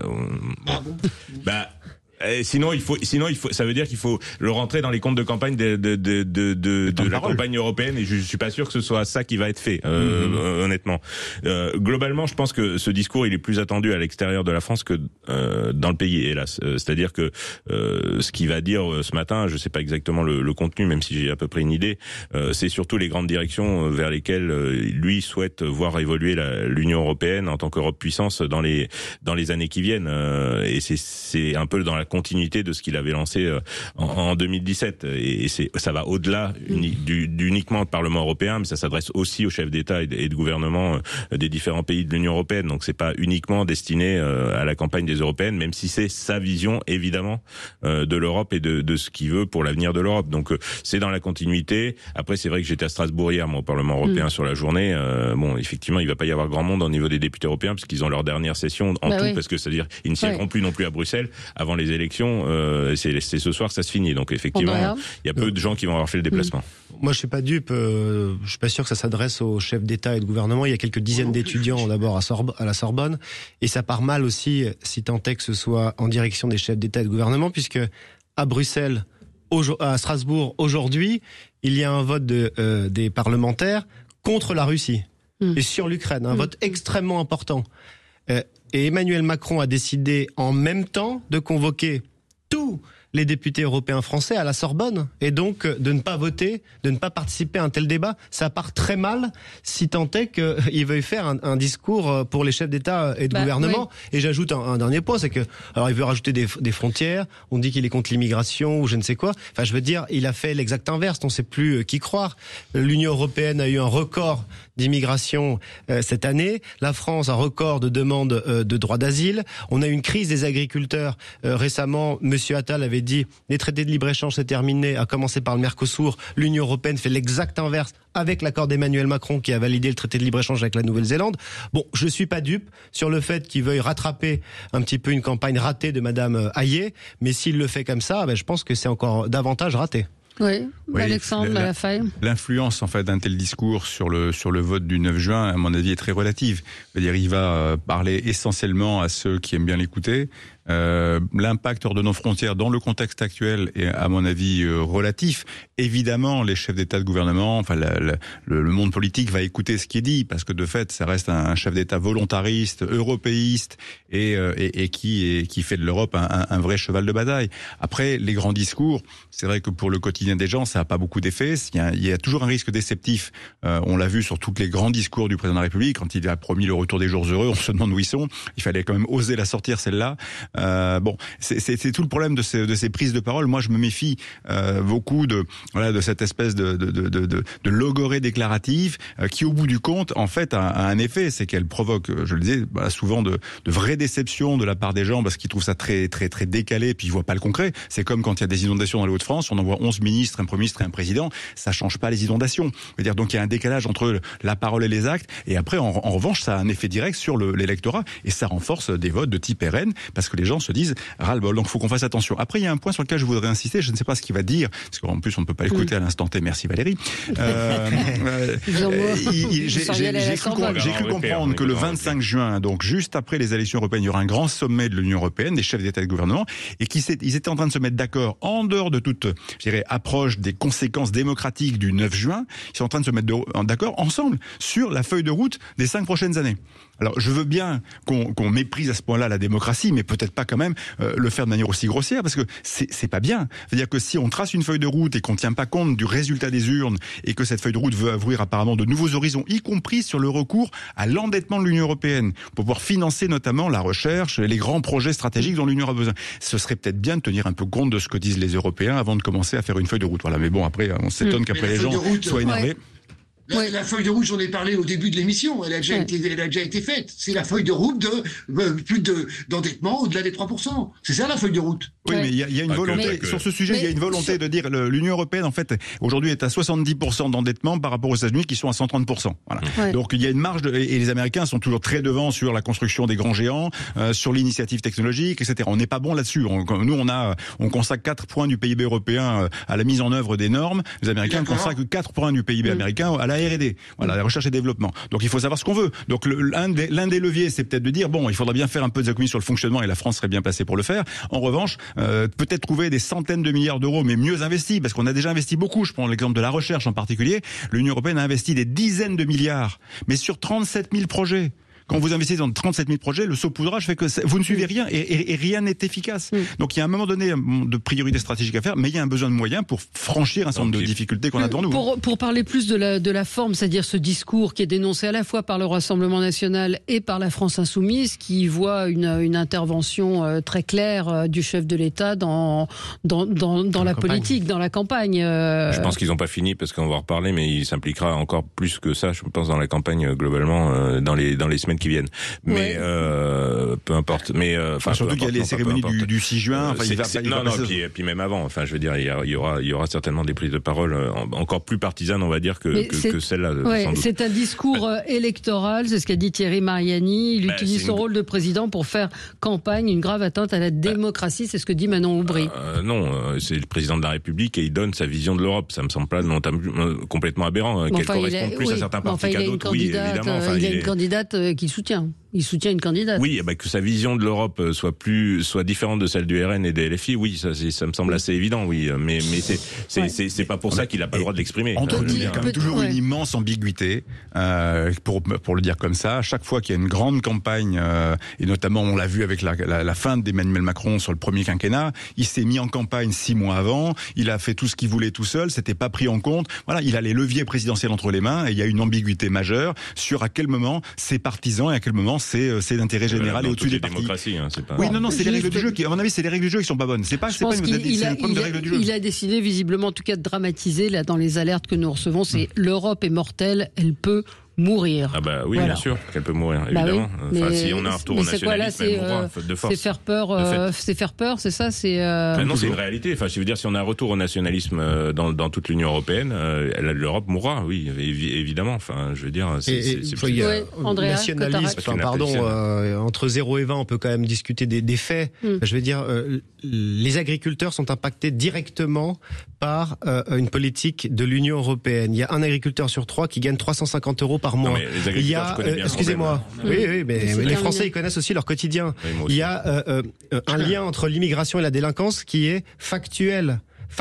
Sinon, ça veut dire qu'il faut le rentrer dans les comptes de campagne de la campagne européenne, et je suis pas sûr que ce soit ça qui va être fait, honnêtement. Globalement, je pense que ce discours, il est plus attendu à l'extérieur de la France que dans le pays, hélas. C'est-à-dire que ce qu'il va dire ce matin, je sais pas exactement le contenu, même si j'ai à peu près une idée, c'est surtout les grandes directions vers lesquelles lui souhaite voir évoluer l'Union européenne en tant qu'Europe puissance dans les années qui viennent. Et c'est un peu dans la continuité de ce qu'il avait lancé en 2017. Et ça va au-delà uniquement du Parlement européen, mais ça s'adresse aussi aux chefs d'État et de gouvernement des différents pays de l'Union européenne. Donc c'est pas uniquement destiné à la campagne des européennes, même si c'est sa vision évidemment de l'Europe et de ce qu'il veut pour l'avenir de l'Europe. Donc c'est dans la continuité. Après c'est vrai que j'étais à Strasbourg hier, moi, au Parlement européen sur la journée. Bon, effectivement, il va pas y avoir grand monde au niveau des députés européens parce qu'ils ont leur dernière session en tout, parce que c'est-à-dire ils ne siégeront plus non plus à Bruxelles avant les élections. C'est ce soir que ça se finit. Donc effectivement, il y a peu de gens qui vont avoir fait le déplacement. Moi, je suis pas dupe. Je suis pas sûr que ça s'adresse aux chefs d'État et de gouvernement. Il y a quelques dizaines d'étudiants d'abord à la Sorbonne, et ça part mal aussi, si tant est que ce soit en direction des chefs d'État et de gouvernement, puisque à Bruxelles, à Strasbourg, aujourd'hui, il y a un vote des parlementaires contre la Russie et sur l'Ukraine, un vote extrêmement important. Et Emmanuel Macron a décidé en même temps de convoquer tous les députés européens français à la Sorbonne, et donc de ne pas voter, de ne pas participer à un tel débat. Ça part très mal, si tant est qu'il veuille faire un discours pour les chefs d'État et de gouvernement. Oui. Et j'ajoute un dernier point, c'est que, alors il veut rajouter des frontières, on dit qu'il est contre l'immigration ou je ne sais quoi. Enfin, je veux dire, il a fait l'exact inverse, on ne sait plus qui croire. L'Union européenne a eu un record d'immigration cette année. La France, un record de demandes de droit d'asile. On a eu une crise des agriculteurs récemment. Monsieur Attal avait dit les traités de libre-échange c'est terminé, à commencer par le Mercosur. L'Union européenne fait l'exact inverse avec l'accord d'Emmanuel Macron qui a validé le traité de libre-échange avec la Nouvelle-Zélande. Bon, je suis pas dupe sur le fait qu'il veuille rattraper un petit peu une campagne ratée de Madame Hayet, mais s'il le fait comme ça, je pense que c'est encore davantage raté. Oui, Alexandre Malafaille. L'influence en fait d'un tel discours sur le vote du 9 juin, à mon avis, est très relative. C'est-à-dire, il va parler essentiellement à ceux qui aiment bien l'écouter. L'impact hors de nos frontières dans le contexte actuel est, à mon avis, relatif. Évidemment, les chefs d'État de gouvernement, enfin le monde politique va écouter ce qui est dit, parce que de fait, ça reste un chef d'État volontariste, européiste, et qui fait de l'Europe un vrai cheval de bataille. Après, les grands discours, c'est vrai que pour le quotidien des gens, ça n'a pas beaucoup d'effet. Il y a toujours un risque déceptif. On l'a vu sur tous les grands discours du président de la République, quand il a promis le retour des jours heureux, on se demande où ils sont. Il fallait quand même oser la sortir, celle-là. Bon, c'est tout le problème de ces prises de parole. Moi, je me méfie beaucoup de cette espèce de logorée déclarative qui, au bout du compte, en fait, a un effet, c'est qu'elle provoque, je le disais, souvent de vraies déceptions de la part des gens parce qu'ils trouvent ça très très très décalé, et puis ils voient pas le concret. C'est comme quand il y a des inondations dans les Hauts-de-France, on envoie 11 ministres, un premier ministre et un président, ça change pas les inondations. C'est-à-dire, donc il y a un décalage entre la parole et les actes, et après, en revanche, ça a un effet direct sur l'électorat, et ça renforce des votes de type RN, parce que les gens se disent ras-le-bol. Donc, il faut qu'on fasse attention. Après, il y a un point sur lequel je voudrais insister. Je ne sais pas ce qu'il va dire, parce qu'en plus, on ne peut pas l'écouter à l'instant T. Merci Valérie. J'ai cru comprendre que le 25 juin, donc juste après les élections européennes, il y aura un grand sommet de l'Union européenne, des chefs d'État et de gouvernement, et ils étaient en train de se mettre d'accord en dehors de toute, je dirais, approche des conséquences démocratiques du 9 juin. Ils sont en train de se mettre d'accord ensemble sur la feuille de route des 5 prochaines années. Alors, je veux bien qu'on méprise à ce point-là la démocratie, mais peut-être pas quand même le faire de manière aussi grossière, parce que c'est pas bien. C'est-à-dire que si on trace une feuille de route et qu'on tient pas compte du résultat des urnes, et que cette feuille de route veut ouvrir apparemment de nouveaux horizons, y compris sur le recours à l'endettement de l'Union européenne, pour pouvoir financer notamment la recherche et les grands projets stratégiques dont l'Union a besoin, ce serait peut-être bien de tenir un peu compte de ce que disent les Européens avant de commencer à faire une feuille de route. Voilà. Mais bon, après, on s'étonne qu'après les gens soient énervés. La feuille de route, j'en ai parlé au début de l'émission, elle a déjà été faite. C'est la feuille de route de plus d'endettement au-delà des 3%. C'est ça la feuille de route. Oui, mais il y a une volonté, sur ce sujet, il y a une volonté de dire l'Union européenne, en fait, aujourd'hui est à 70% d'endettement par rapport aux États-Unis qui sont à 130%. Voilà. Ouais. Donc il y a une marge, et les Américains sont toujours très devant sur la construction des grands géants, sur l'initiative technologique, etc. On n'est pas bon là-dessus. Nous, on consacre 4 points du PIB européen à la mise en œuvre des normes. Les Américains consacrent 4 points du PIB américain à la R&D, voilà, la recherche et développement. Donc il faut savoir ce qu'on veut. Donc l'un des leviers, c'est peut-être de dire bon, il faudra bien faire un peu d'économie sur le fonctionnement, et la France serait bien placée pour le faire. En revanche, peut-être trouver des centaines de milliards d'euros, mais mieux investis, parce qu'on a déjà investi beaucoup. Je prends l'exemple de la recherche en particulier. L'Union européenne a investi des dizaines de milliards, mais sur 37 000 projets. Quand vous investissez dans 37 000 projets, le saupoudrage fait que vous ne suivez rien et rien n'est efficace. Donc il y a un moment donné de priorité stratégique à faire, mais il y a un besoin de moyens pour franchir un certain nombre de difficultés qu'on a devant nous. Pour parler plus de la forme, c'est-à-dire ce discours qui est dénoncé à la fois par le Rassemblement national et par la France insoumise, qui voit une intervention très claire du chef de l'État dans la politique, dans la campagne. Je pense qu'ils n'ont pas fini parce qu'on va en reparler, mais il s'impliquera encore plus que ça, je pense, dans la campagne globalement dans les semaines qui viennent. Mais peu importe. Mais surtout qu'il y a les cérémonies du 6 juin. Puis même avant. Enfin, je veux dire, il y aura certainement des prises de parole encore plus partisanes, on va dire, que celle-là. C'est un discours électoral, c'est ce qu'a dit Thierry Mariani. Il utilise son rôle de président pour faire campagne, une grave atteinte à la démocratie, c'est ce que dit Manon Aubry. Non, c'est le président de la République et il donne sa vision de l'Europe. Ça me semble pas complètement aberrant, qu'elle correspond plus à certains partis qu'à d'autres. Oui, évidemment. Il y a une candidate qu'il soutient. Il soutient une candidate. Oui, que sa vision de l'Europe soit différente de celle du RN et des LFI, oui, ça me semble assez évident, oui. Mais c'est pas pour ça qu'il a pas le droit de l'exprimer. Il y a quand même toujours une immense ambiguïté, pour le dire comme ça. Chaque fois qu'il y a une grande campagne, et notamment on l'a vu avec la fin d'Emmanuel Macron sur le premier quinquennat, il s'est mis en campagne 6 mois avant, il a fait tout ce qu'il voulait tout seul, c'était pas pris en compte. Voilà, il a les leviers présidentiels entre les mains et il y a une ambiguïté majeure sur à quel moment c'est partisan et à quel moment c'est l'intérêt général et au-dessus des partis. C'est pas... Oui, non, c'est les règles du jeu qui, à mon avis, c'est les règles du jeu qui sont pas bonnes. C'est une problème de règles du jeu. Il a décidé visiblement, en tout cas, de dramatiser là dans les alertes que nous recevons. C'est l'Europe est mortelle, elle peut mourir. Ah bah oui, bien sûr qu'elle peut mourir, évidemment. Oui, si on a un retour au nationalisme, elle mourra de force. C'est faire peur, c'est ça. Non, c'est une réalité. Enfin, je veux dire, si on a un retour au nationalisme dans toute l'Union européenne, l'Europe mourra, oui, évidemment. Enfin, je veux dire, Andrea, nationalisme. Entre 0 et 20, on peut quand même discuter des faits. Je veux dire, les agriculteurs sont impactés directement par une politique de l'Union européenne. Il y a un agriculteur sur 3 qui gagne 350 € par mois. Il y a, excusez-moi, oui, mais les Français ils connaissent aussi leur quotidien. Il y a un lien entre l'immigration et la délinquance qui est factuel,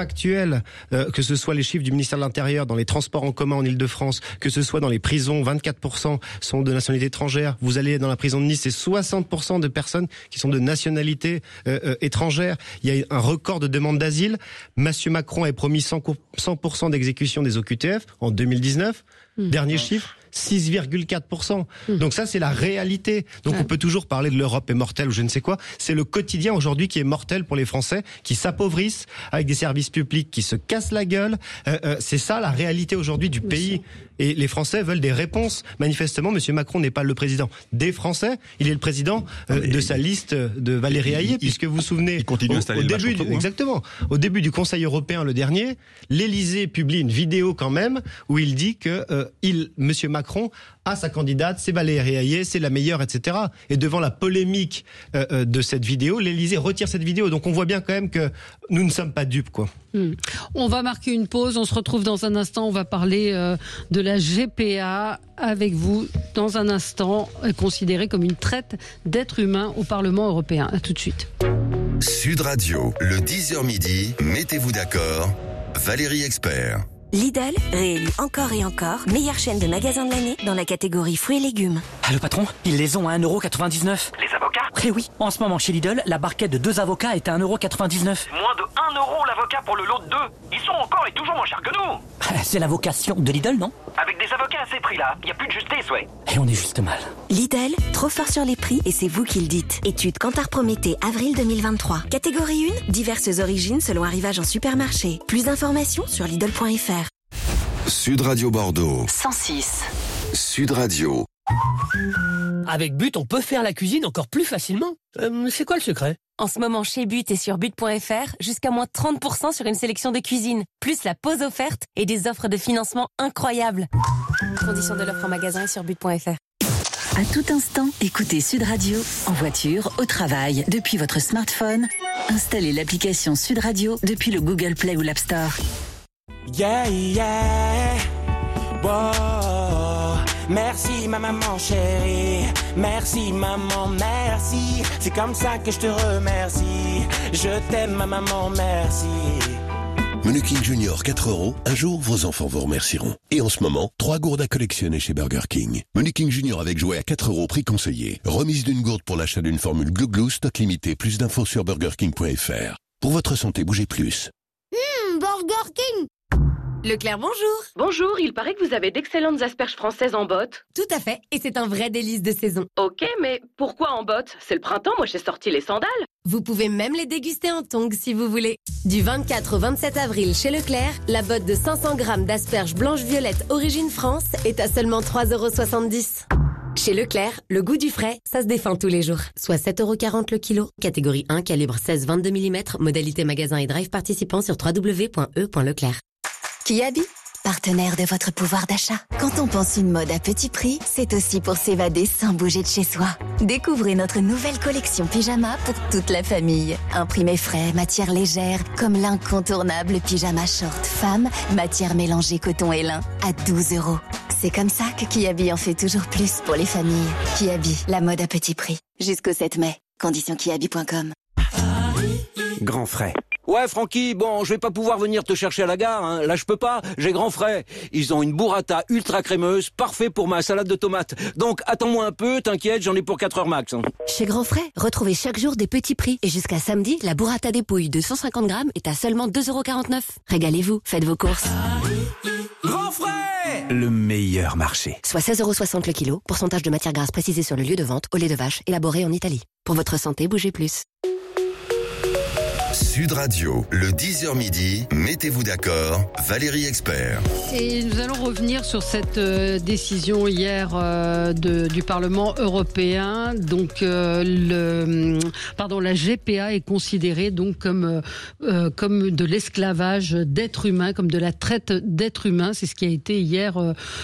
que ce soit les chiffres du ministère de l'Intérieur dans les transports en commun en Ile-de-France, que ce soit dans les prisons, 24% sont de nationalité étrangère. Vous allez dans la prison de Nice, c'est 60% de personnes qui sont de nationalité étrangère. Il y a un record de demandes d'asile. Monsieur Macron a promis 100% d'exécution des OQTF en 2019. Dernier chiffre, 6,4%. Donc ça, c'est la réalité. Donc on peut toujours parler de l'Europe est mortelle ou je ne sais quoi. C'est le quotidien aujourd'hui qui est mortel pour les Français, qui s'appauvrissent avec des services publics qui se cassent la gueule. C'est ça la réalité aujourd'hui du pays. Et les Français veulent des réponses. Manifestement, Monsieur Macron n'est pas le président des Français. Il est le président de sa liste de Valérie Hayé, puisque vous vous souvenez, il continue à installer le début, exactement. Au début du Conseil européen le dernier, l'Élysée publie une vidéo quand même où il dit que Monsieur Macron a sa candidate, c'est Valérie Hayé, c'est la meilleure, etc. Et devant la polémique de cette vidéo, l'Élysée retire cette vidéo. Donc on voit bien quand même que nous ne sommes pas dupes, quoi. On va marquer une pause, on se retrouve dans un instant, on va parler de la GPA avec vous dans un instant, considérée comme une traite d'êtres humains au Parlement européen. À tout de suite. Sud Radio, le 10h midi, mettez-vous d'accord, Valérie Expert. Lidl, réélu encore et encore, meilleure chaîne de magasins de l'année dans la catégorie fruits et légumes. Le patron, ils les ont à 1,99 €. Les avocats ? Eh oui, en ce moment chez Lidl, la barquette de 2 avocats est à 1,99 €. Moins de 1 € l'avocat pour le lot de 2. Ils sont encore et toujours moins chers que nous. C'est la vocation de Lidl, non ? Avec des avocats à ces prix-là, il n'y a plus de justice, ouais. Et on est juste mal. Lidl, trop fort sur les prix et c'est vous qui le dites. Étude Kantar Prométhée, avril 2023. Catégorie 1, diverses origines selon arrivage en supermarché. Plus d'informations sur Lidl.fr. Sud Radio Bordeaux. 106. Sud Radio. Avec But, on peut faire la cuisine encore plus facilement. C'est quoi le secret ? En ce moment, chez But et sur But.fr, jusqu'à moins 30% sur une sélection de cuisine, plus la pause offerte et des offres de financement incroyables. Conditions de l'offre en magasin et sur But.fr. À tout instant, écoutez Sud Radio, en voiture, au travail, depuis votre smartphone. Installez l'application Sud Radio depuis le Google Play ou l'App Store. Yeah, yeah, wow. Merci ma maman chérie, merci maman, merci. C'est comme ça que je te remercie. Je t'aime ma maman, merci. Menu King Junior 4 €, un jour vos enfants vous remercieront. Et en ce moment, 3 gourdes à collectionner chez Burger King. Menu King Junior avec jouet à 4 €, prix conseillé. Remise d'une gourde pour l'achat d'une formule Glouglou, stock limité. Plus d'infos sur burgerking.fr. Pour votre santé, bougez plus. Burger King. Leclerc, bonjour. Bonjour, il paraît que vous avez d'excellentes asperges françaises en botte. Tout à fait, et c'est un vrai délice de saison. Ok, mais pourquoi en botte? C'est le printemps, moi j'ai sorti les sandales. Vous pouvez même les déguster en tongs si vous voulez. Du 24 au 27 avril chez Leclerc, la botte de 500 grammes d'asperges blanches-violettes origine France est à seulement 3,70 €. Chez Leclerc, le goût du frais, ça se défend tous les jours. Soit 7,40 € le kilo. Catégorie 1, calibre 16-22 mm. Modalité magasin et drive participant sur www.e.leclerc. Kiabi, partenaire de votre pouvoir d'achat. Quand on pense une mode à petit prix, c'est aussi pour s'évader sans bouger de chez soi. Découvrez notre nouvelle collection pyjama pour toute la famille. Imprimé frais, matière légère, comme l'incontournable pyjama short femme, matière mélangée coton et lin, à 12 €. C'est comme ça que Kiabi en fait toujours plus pour les familles. Kiabi, la mode à petit prix. Jusqu'au 7 mai. Conditions kiabi.com. Grand frais. Ouais, Francky, bon, je vais pas pouvoir venir te chercher à la gare, hein. Là, je peux pas, j'ai Grand Frais. Ils ont une burrata ultra crémeuse, parfait pour ma salade de tomates. Donc, attends-moi un peu, t'inquiète, j'en ai pour 4 heures max. Hein. Chez Grand Frais, retrouvez chaque jour des petits prix. Et jusqu'à samedi, la burrata dépouille de 150 grammes est à seulement 2,49 €. Régalez-vous, faites vos courses. Grand Frais, le meilleur marché. Soit 16,60 € le kilo, pourcentage de matière grasse précisé sur le lieu de vente, au lait de vache, élaboré en Italie. Pour votre santé, bougez plus. Sud Radio, le 10h midi, mettez-vous d'accord, Valérie Expert. Et nous allons revenir sur cette décision hier du Parlement européen. Donc, la GPA est considérée donc comme de l'esclavage d'êtres humains, comme de la traite d'êtres humains. C'est ce qui a été hier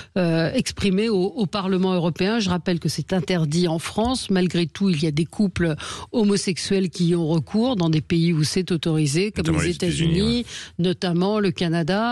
exprimé au Parlement européen. Je rappelle que c'est interdit en France. Malgré tout, il y a des couples homosexuels qui y ont recours dans des pays où c'est autorisé, comme notamment les États-Unis, notamment le Canada.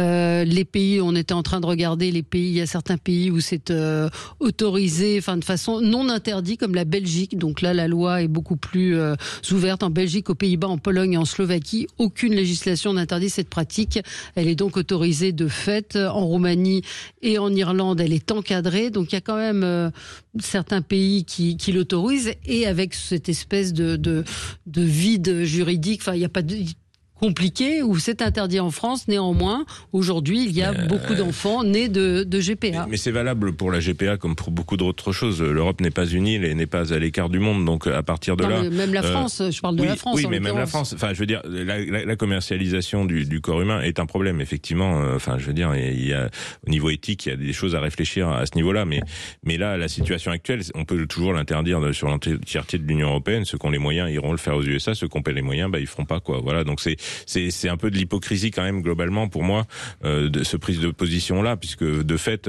Les pays, on était en train de regarder les pays, il y a certains pays où c'est autorisé, enfin de façon non interdit, comme la Belgique. Donc là, la loi est beaucoup plus ouverte. En Belgique, aux Pays-Bas, en Pologne et en Slovaquie, aucune législation n'interdit cette pratique. Elle est donc autorisée de fait. En Roumanie et en Irlande, elle est encadrée. Donc il y a quand même certains pays qui l'autorisent, et avec cette espèce de vide juridique. Enfin, il n'y a pas de compliqué où c'est interdit en France. Néanmoins, aujourd'hui, il y a beaucoup d'enfants nés de GPA. Mais c'est valable pour la GPA comme pour beaucoup d'autres choses. L'Europe n'est pas unie, elle n'est pas à l'écart du monde. Donc à partir de là, même la France, je parle de la France. Oui, mais même la France. Enfin, je veux dire, la commercialisation du corps humain est un problème, effectivement. Enfin, je veux dire, il y a au niveau éthique, il y a des choses à réfléchir à ce niveau-là. Mais là, la situation actuelle, on peut toujours l'interdire sur l'entièreté de l'Union européenne. Ceux qui ont les moyens iront le faire aux USA. Ceux qui n'ont pas les moyens, ils feront pas, quoi. Voilà. Donc c'est un peu de l'hypocrisie quand même globalement pour moi de ce prise de position là, puisque de fait,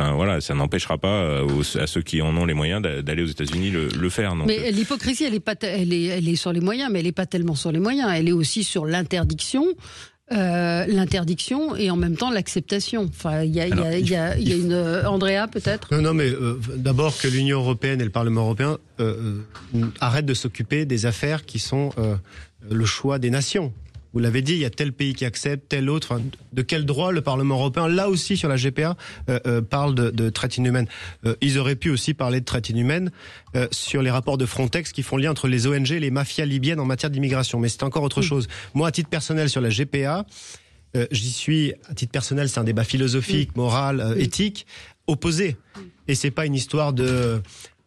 ça n'empêchera pas à ceux qui en ont les moyens d'aller aux États-Unis le faire. Donc, mais l'hypocrisie, elle est sur les moyens, mais elle est pas tellement sur les moyens. Elle est aussi sur l'interdiction. L'interdiction et en même temps l'acceptation. Enfin, il y a une Andrea peut-être. Non, mais d'abord que l'Union européenne et le Parlement européen arrêtent de s'occuper des affaires qui sont le choix des nations. Vous l'avez dit, il y a tel pays qui accepte, tel autre. Enfin, de quel droit le Parlement européen, là aussi sur la GPA, parle de traite inhumaine. Ils auraient pu aussi parler de traite inhumaine sur les rapports de Frontex qui font lien entre les ONG et les mafias libyennes en matière d'immigration. Mais c'est encore autre chose. Moi, à titre personnel, sur la GPA, j'y suis, à titre personnel, c'est un débat philosophique, moral, éthique, opposé. Et c'est pas une histoire de...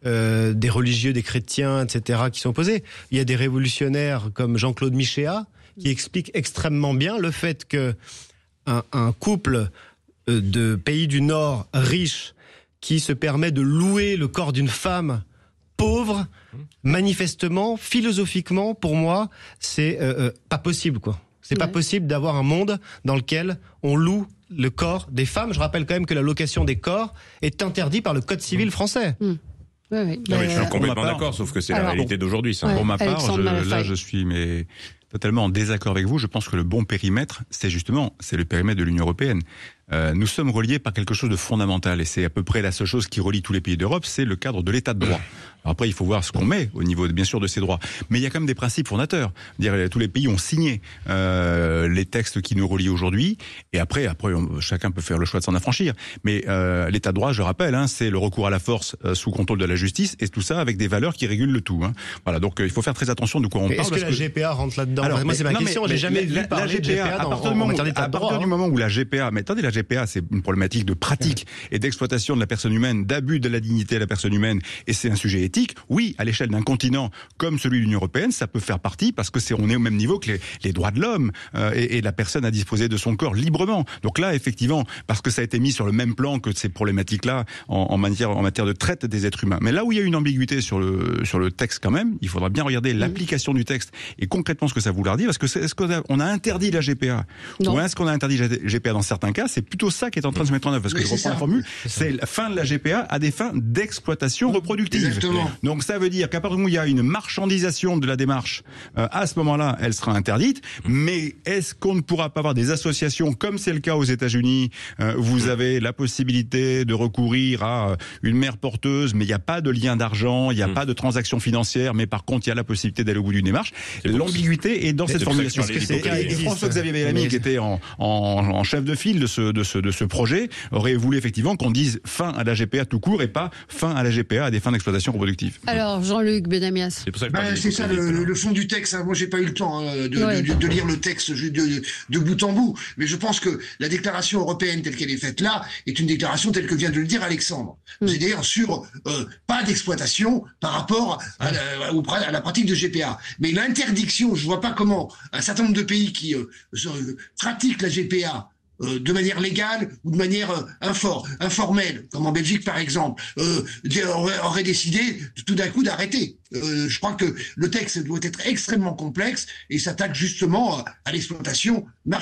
des religieux, des chrétiens, etc., qui sont opposés. Il y a des révolutionnaires comme Jean-Claude Michéa, qui explique extrêmement bien le fait que un couple de pays du Nord riche qui se permet de louer le corps d'une femme pauvre, manifestement, philosophiquement, pour moi, c'est pas possible, quoi. C'est pas possible d'avoir un monde dans lequel on loue le corps des femmes. Je rappelle quand même que la location des corps est interdite par le Code civil français. Oui. Je suis complètement d'accord, sauf que c'est la réalité d'aujourd'hui. Ça. Pour ma part, je suis totalement en désaccord avec vous. Je pense que le bon périmètre, c'est le périmètre de l'Union européenne. Nous sommes reliés par quelque chose de fondamental et c'est à peu près la seule chose qui relie tous les pays d'Europe, c'est le cadre de l'état de droit. Alors après, il faut voir ce qu'on met au niveau, bien sûr, de ces droits. Mais il y a quand même des principes fondateurs. Tous les pays ont signé les textes qui nous relient aujourd'hui et après chacun peut faire le choix de s'en affranchir. Mais l'état de droit, je rappelle, c'est le recours à la force sous contrôle de la justice et tout ça avec des valeurs qui régulent le tout. Voilà, donc il faut faire très attention de quoi on parle. Est-ce que la GPA rentre là-dedans? Alors, moi, c'est ma question. J'ai jamais vu parler de GPA en matière d'état de droit. À partir du moment où la GPA, mais attendez, la GPA, c'est une problématique de pratique et d'exploitation de la personne humaine, d'abus de la dignité de la personne humaine, et c'est un sujet éthique. Oui, à l'échelle d'un continent comme celui de l'Union européenne, ça peut faire partie parce que on est au même niveau que les droits de l'homme et la personne à disposer de son corps librement. Donc là, effectivement, parce que ça a été mis sur le même plan que ces problématiques-là en matière de traite des êtres humains. Mais là où il y a une ambiguïté sur le texte quand même, il faudra bien regarder l'application du texte et concrètement ce que ça vouloir dire, parce que est-ce qu'on a interdit la GPA ou est-ce qu'on a interdit la GPA dans certains cas? C'est plutôt ça qui est en train de se mettre en œuvre, parce que je reprends la formule, c'est la fin de la GPA à des fins d'exploitation reproductive. Exactement. Donc ça veut dire qu'à partir du moment où il y a une marchandisation de la démarche, à ce moment-là, elle sera interdite. Mais est-ce qu'on ne pourra pas avoir des associations, comme c'est le cas aux États-Unis, vous avez la possibilité de recourir à une mère porteuse, mais il n'y a pas de lien d'argent, il n'y a pas de transaction financière, mais par contre il y a la possibilité d'aller au bout d'une démarche. L'ambiguïté est dans cette formulation. Et François-Xavier Bellamy, qui était en chef de file de ce projet, aurait voulu effectivement qu'on dise fin à la GPA tout court et pas fin à la GPA à des fins d'exploitation reproductive. Alors, Jean-Luc Benamias. C'est ça le fond du texte. Moi, j'ai pas eu le temps de lire le texte de bout en bout. Mais je pense que la déclaration européenne telle qu'elle est faite là est une déclaration telle que vient de le dire Alexandre. C'est-à-dire sur pas d'exploitation par rapport à la pratique de GPA. Mais l'interdiction, je vois pas comment un certain nombre de pays qui pratiquent la GPA de manière légale ou de manière informelle, comme en Belgique par exemple, aurait décidé tout d'un coup d'arrêter. Je crois que le texte doit être extrêmement complexe et s'attaque justement à l'exploitation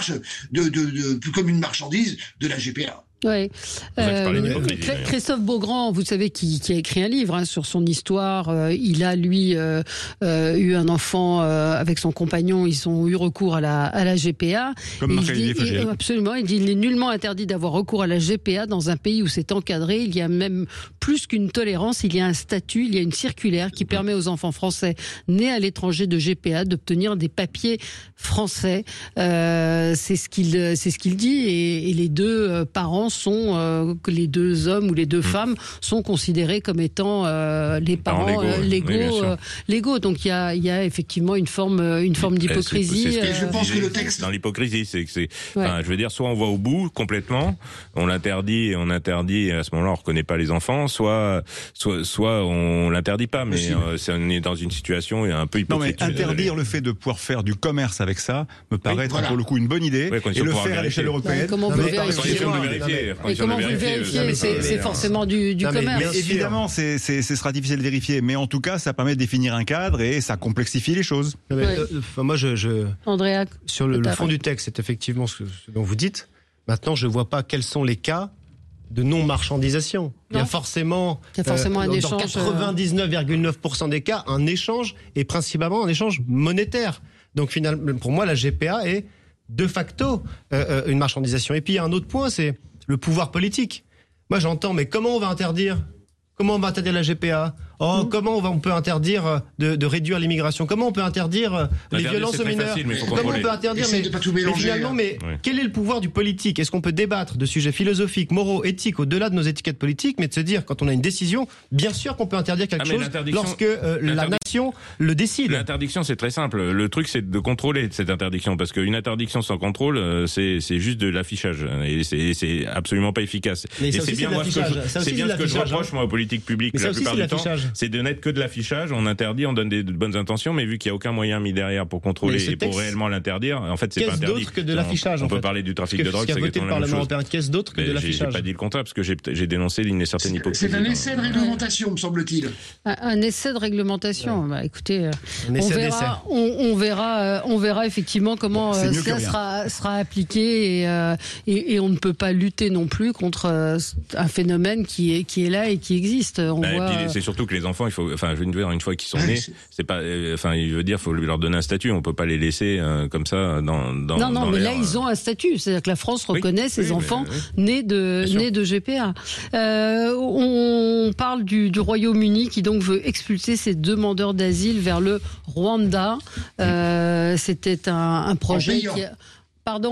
plus comme une marchandise de la GPA. Oui. Christophe Beaugrand, vous savez, qui a écrit un livre sur son histoire. Il a, lui, eu un enfant avec son compagnon. Ils ont eu recours à la GPA. Comme Marc-Olivier Fogiel. Absolument. Il dit il est nullement interdit d'avoir recours à la GPA dans un pays où c'est encadré. Il y a même plus qu'une tolérance. Il y a un statut, il y a une circulaire qui permet aux enfants français nés à l'étranger de GPA d'obtenir des papiers français. C'est ce qu'il dit. Et les deux parents que les deux hommes ou les deux femmes sont considérés comme étant les parents légaux. Donc il y a effectivement une forme d'hypocrisie. Je pense que le texte dans l'hypocrisie, je veux dire, soit on va au bout complètement, on l'interdit et à ce moment-là on reconnaît pas les enfants, soit on l'interdit pas, mais on est dans une situation un peu hypocrite. Non, mais interdire le fait de pouvoir faire du commerce avec ça me paraît être pour le coup une bonne idée, et le faire à l'échelle européenne. Comment vous vérifiez? Et comment vous le vérifiez? C'est forcément du commerce. Mais évidemment, ce sera difficile de vérifier, mais en tout cas, ça permet de définir un cadre et ça complexifie les choses. Moi, Andrea, sur le fond du texte, c'est effectivement ce dont vous dites. Maintenant, je vois pas quels sont les cas de non-marchandisation. Il y a forcément un échange. Dans 99,9% des cas, un échange, et principalement un échange monétaire. Donc finalement, pour moi, la GPA est de facto une marchandisation. Et puis il y a un autre point, c'est le pouvoir politique. Moi j'entends, mais comment on va interdire la GPA? Comment on peut interdire de réduire l'immigration? Comment on peut interdire les violences aux mineurs? Comment on peut interdire quel est le pouvoir du politique? Est-ce qu'on peut débattre de sujets philosophiques, moraux, éthiques au-delà de nos étiquettes politiques, mais de se dire quand on a une décision, bien sûr qu'on peut interdire quelque chose lorsque la nation le décide. L'interdiction, c'est très simple. Le truc, c'est de contrôler cette interdiction, parce qu'une interdiction sans contrôle, c'est juste de l'affichage et c'est absolument pas efficace. Mais et c'est bien ce que je reproche moi aux politiques publiques la plupart du temps. C'est de n'être que de l'affichage, on interdit, on donne des bonnes intentions, mais vu qu'il n'y a aucun moyen mis derrière pour contrôler et pour réellement l'interdire, en fait, c'est pas interdit. Qu'est-ce d'autre que de l'affichage? On peut parler du trafic de drogue, c'est exactement la même chose. Qu'est-ce d'autre que de l'affichage? J'ai pas dit le contraire, parce que j'ai dénoncé une certaine hypocrisie. C'est un essai de réglementation, me semble-t-il. Un essai de réglementation. écoutez, on verra effectivement comment cela sera appliqué et on ne peut pas lutter non plus contre un phénomène qui est là et qui existe. C'est surtout que les enfants, une fois qu'ils sont nés, c'est pas, faut leur donner un statut. On peut pas les laisser comme ça dans. Non, mais là ils ont un statut. C'est-à-dire que la France reconnaît ces enfants nés de GPA. On parle du Royaume-Uni qui donc veut expulser ses demandeurs d'asile vers le Rwanda. C'était un projet qui... Pardon ?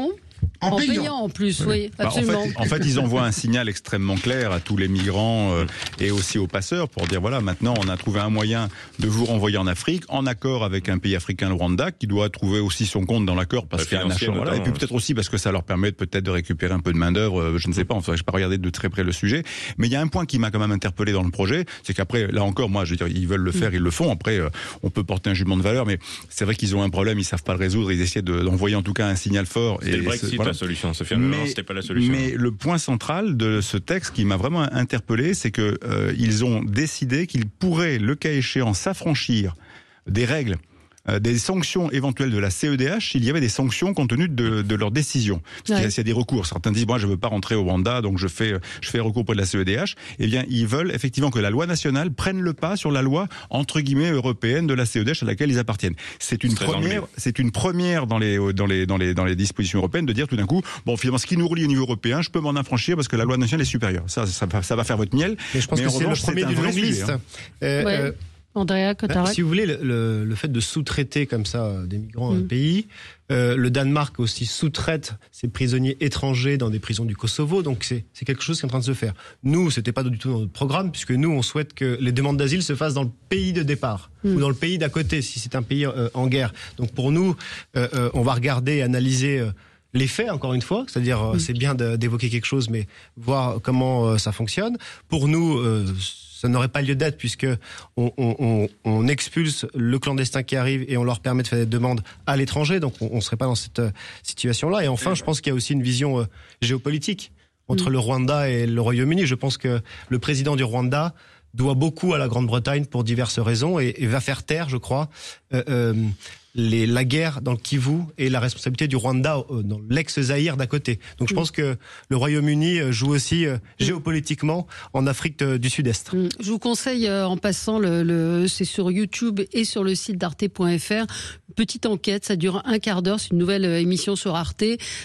En payant en plus, oui, absolument. En fait, ils envoient un signal extrêmement clair à tous les migrants et aussi aux passeurs pour dire voilà, maintenant on a trouvé un moyen de vous renvoyer en Afrique en accord avec un pays africain, le Rwanda, qui doit trouver aussi son compte dans l'accord parce qu'il y a un achat. Et puis peut-être aussi parce que ça leur permet peut-être de récupérer un peu de main-d'œuvre. Je ne sais pas, je n'ai pas regardé de très près le sujet. Mais il y a un point qui m'a quand même interpellé dans le projet, c'est qu'après, là encore, moi, je veux dire, ils veulent le faire, ils le font. Après, on peut porter un jugement de valeur, mais c'est vrai qu'ils ont un problème, ils savent pas le résoudre. Ils essaient d'envoyer en tout cas un signal fort. C'était le Brexit, la solution. C'était pas la solution. Mais le point central de ce texte qui m'a vraiment interpellé, c'est que ils ont décidé qu'ils pourraient, le cas échéant, s'affranchir des règles, des sanctions éventuelles de la CEDH s'il y avait des sanctions compte tenu de leur décision. Parce qu'il y a des recours. Certains disent moi je veux pas rentrer au Rwanda donc je fais recours auprès de la CEDH. Eh bien ils veulent effectivement que la loi nationale prenne le pas sur la loi entre guillemets européenne de la CEDH à laquelle ils appartiennent. C'est une première dans les dispositions européennes de dire tout d'un coup bon finalement ce qui nous relie au niveau européen je peux m'en affranchir parce que la loi nationale est supérieure. Ça va faire votre miel. Mais je pense que c'est le premier d'une longue liste. Andrea Cotarac. Si vous voulez, le fait de sous-traiter comme ça des migrants à un pays, le Danemark aussi sous-traite ses prisonniers étrangers dans des prisons du Kosovo, donc c'est quelque chose qui est en train de se faire. Nous, c'était pas du tout dans notre programme, puisque nous, on souhaite que les demandes d'asile se fassent dans le pays de départ, ou dans le pays d'à côté, si c'est un pays en guerre. Donc pour nous, on va regarder et analyser les faits, encore une fois, c'est-à-dire c'est bien d'évoquer quelque chose, mais voir comment ça fonctionne. Pour nous, ça n'aurait pas lieu d'être puisque on expulse le clandestin qui arrive et on leur permet de faire des demandes à l'étranger, donc on ne serait pas dans cette situation-là. Et enfin, je pense qu'il y a aussi une vision géopolitique entre le Rwanda et le Royaume-Uni. Je pense que le président du Rwanda doit beaucoup à la Grande-Bretagne pour diverses raisons et va faire taire, je crois, la guerre dans le Kivu et la responsabilité du Rwanda dans l'ex-Zaïre d'à côté. Donc je pense que le Royaume-Uni joue aussi géopolitiquement en Afrique du Sud-Est. Je vous conseille en passant, c'est sur YouTube et sur le site d'arte.fr, petite enquête, ça dure un quart d'heure, c'est une nouvelle émission sur Arte.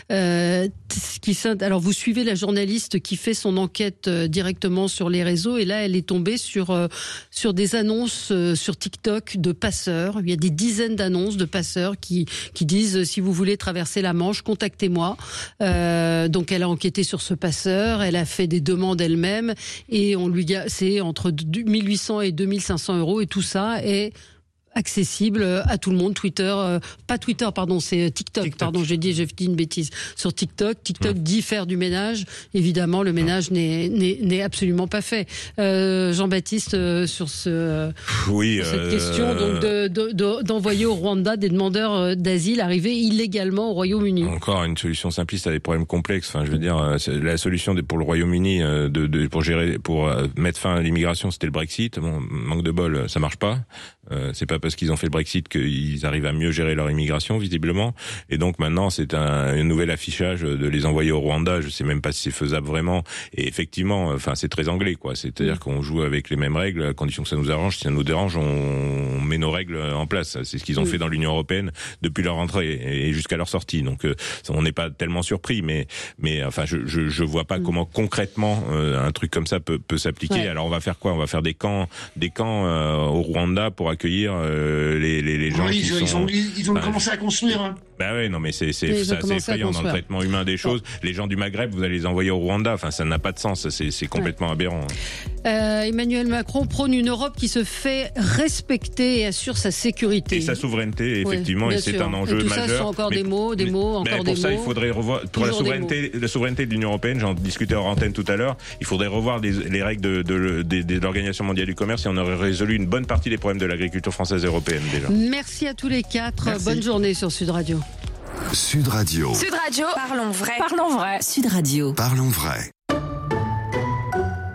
Alors vous suivez la journaliste qui fait son enquête directement sur les réseaux et là elle est tombée sur des annonces sur TikTok de passeurs. Il y a des dizaines d'annonces de passeurs qui disent si vous voulez traverser la Manche, contactez-moi. Donc elle a enquêté sur ce passeur, elle a fait des demandes elle-même et c'est entre 1800 et 2500 euros et tout ça est accessible à tout le monde. C'est TikTok. Pardon, j'ai dit une bêtise. Sur TikTok dit faire du ménage. Évidemment, le ménage n'est absolument pas fait. Jean-Baptiste, sur cette question donc d'envoyer au Rwanda des demandeurs d'asile arrivés illégalement au Royaume-Uni. Encore une solution simpliste à des problèmes complexes. Enfin, je veux dire, la solution pour le Royaume-Uni pour mettre fin à l'immigration, c'était le Brexit. Bon, manque de bol, ça marche pas. C'est pas parce qu'ils ont fait le Brexit qu'ils arrivent à mieux gérer leur immigration, visiblement. Et donc maintenant, c'est un nouvel affichage de les envoyer au Rwanda. Je sais même pas si c'est faisable vraiment. Et effectivement, c'est très anglais, quoi. C'est-à-dire qu'on joue avec les mêmes règles, à condition que ça nous arrange. Si ça nous dérange, on met nos règles en place. C'est ce qu'ils ont fait dans l'Union européenne depuis leur entrée et jusqu'à leur sortie. Donc, on n'est pas tellement surpris, mais je vois pas comment concrètement un truc comme ça peut s'appliquer. Alors, on va faire quoi? On va faire des camps au Rwanda pour accueillir les gens ils ont commencé à construire. Hein. Bah ouais, non mais c'est effrayant dans le traitement humain des choses. Les gens du Maghreb, vous allez les envoyer au Rwanda. Enfin, ça n'a pas de sens. C'est complètement aberrant. Emmanuel Macron prône une Europe qui se fait respecter et assure sa sécurité et sa souveraineté. Effectivement, et c'est un enjeu majeur. Tout ça sont encore des mots. Pour ça, il faudrait revoir pour la souveraineté de l'Union européenne. J'en discutais hors antenne tout à l'heure. Il faudrait revoir les règles de l'Organisation mondiale du commerce et on aurait résolu une bonne partie des problèmes de l'agriculture française et européenne déjà. Merci à tous les quatre. Merci. Bonne journée sur Sud Radio. Sud Radio. Sud Radio. Parlons vrai. Sud Radio. Parlons vrai.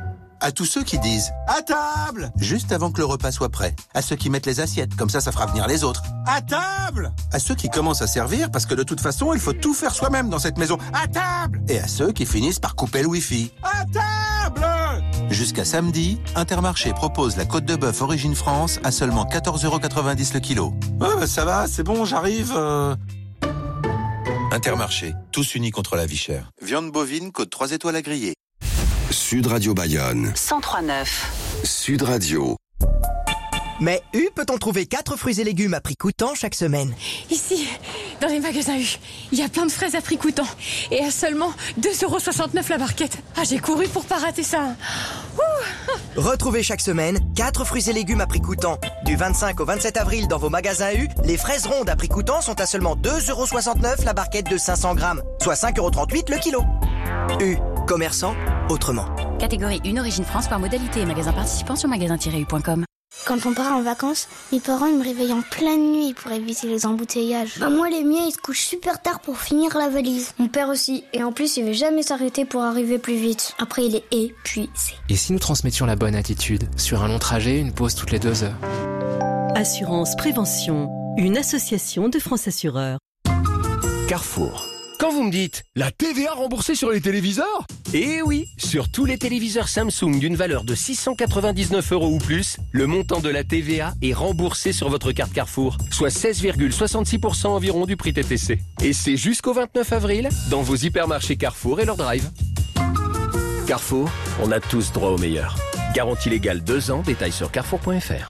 À tous ceux qui disent « À table !» juste avant que le repas soit prêt. À ceux qui mettent les assiettes, comme ça fera venir les autres. À table ! À ceux qui commencent à servir, parce que de toute façon, il faut tout faire soi-même dans cette maison. À table ! Et à ceux qui finissent par couper le wifi. À table ! Jusqu'à samedi, Intermarché propose la côte de bœuf Origine France à seulement 14,90 € le kilo. Ouais, ça va, c'est bon, j'arrive. Intermarché, tous unis contre la vie chère. Viande bovine, côte 3 étoiles à griller. Sud Radio Bayonne. 103.9. Sud Radio. Mais U peut-on trouver 4 fruits et légumes à prix coûtant chaque semaine? Ici, dans les magasins U, il y a plein de fraises à prix coûtant. Et à seulement 2,69 € la barquette. Ah, j'ai couru pour pas rater ça. Ouh. Retrouvez chaque semaine 4 fruits et légumes à prix coûtant. Du 25 au 27 avril dans vos magasins U, les fraises rondes à prix coûtant sont à seulement 2,69 € la barquette de 500 grammes, soit 5,38 € le kilo. U, commerçant autrement. Catégorie 1 Origine France par modalité et magasin participant sur magasin-u.com. Quand on part en vacances, mes parents ils me réveillent en pleine nuit pour éviter les embouteillages. Moi, les miens, ils se couchent super tard pour finir la valise. Mon père aussi. Et en plus, il veut jamais s'arrêter pour arriver plus vite. Après, il est épuisé. Et si nous transmettions la bonne attitude? Sur un long trajet, une pause toutes les 2 heures. Assurance Prévention, une association de France Assureurs. Carrefour. Quand vous me dites la TVA remboursée sur les téléviseurs? Eh oui, sur tous les téléviseurs Samsung d'une valeur de 699 € ou plus, le montant de la TVA est remboursé sur votre carte Carrefour, soit 16,66% environ du prix TTC. Et c'est jusqu'au 29 avril dans vos hypermarchés Carrefour et leur drive. Carrefour, on a tous droit au meilleur. Garantie légale 2 ans, détails sur carrefour.fr.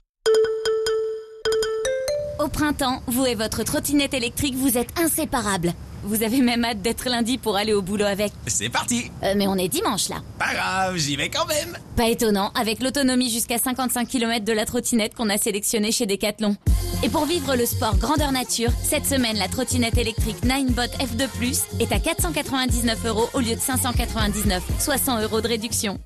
Au printemps, vous et votre trottinette électrique, vous êtes inséparables. Vous avez même hâte d'être lundi pour aller au boulot avec. C'est parti. Mais on est dimanche là. Pas grave, j'y vais quand même. Pas étonnant, avec l'autonomie jusqu'à 55 km de la trottinette qu'on a sélectionnée chez Decathlon. Et pour vivre le sport grandeur nature, cette semaine, la trottinette électrique Ninebot F2+, est à 499 € au lieu de 599, soit 100 € de réduction.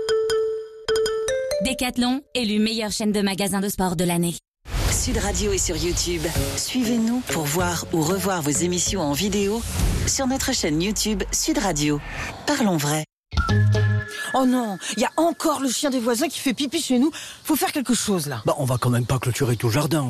Decathlon, élu meilleure chaîne de magasins de sport de l'année. Sud Radio est sur YouTube. Suivez-nous pour voir ou revoir vos émissions en vidéo sur notre chaîne YouTube Sud Radio. Parlons vrai. Oh non, il y a encore le chien des voisins qui fait pipi chez nous. Faut faire quelque chose là. Bah, on va quand même pas clôturer tout le jardin.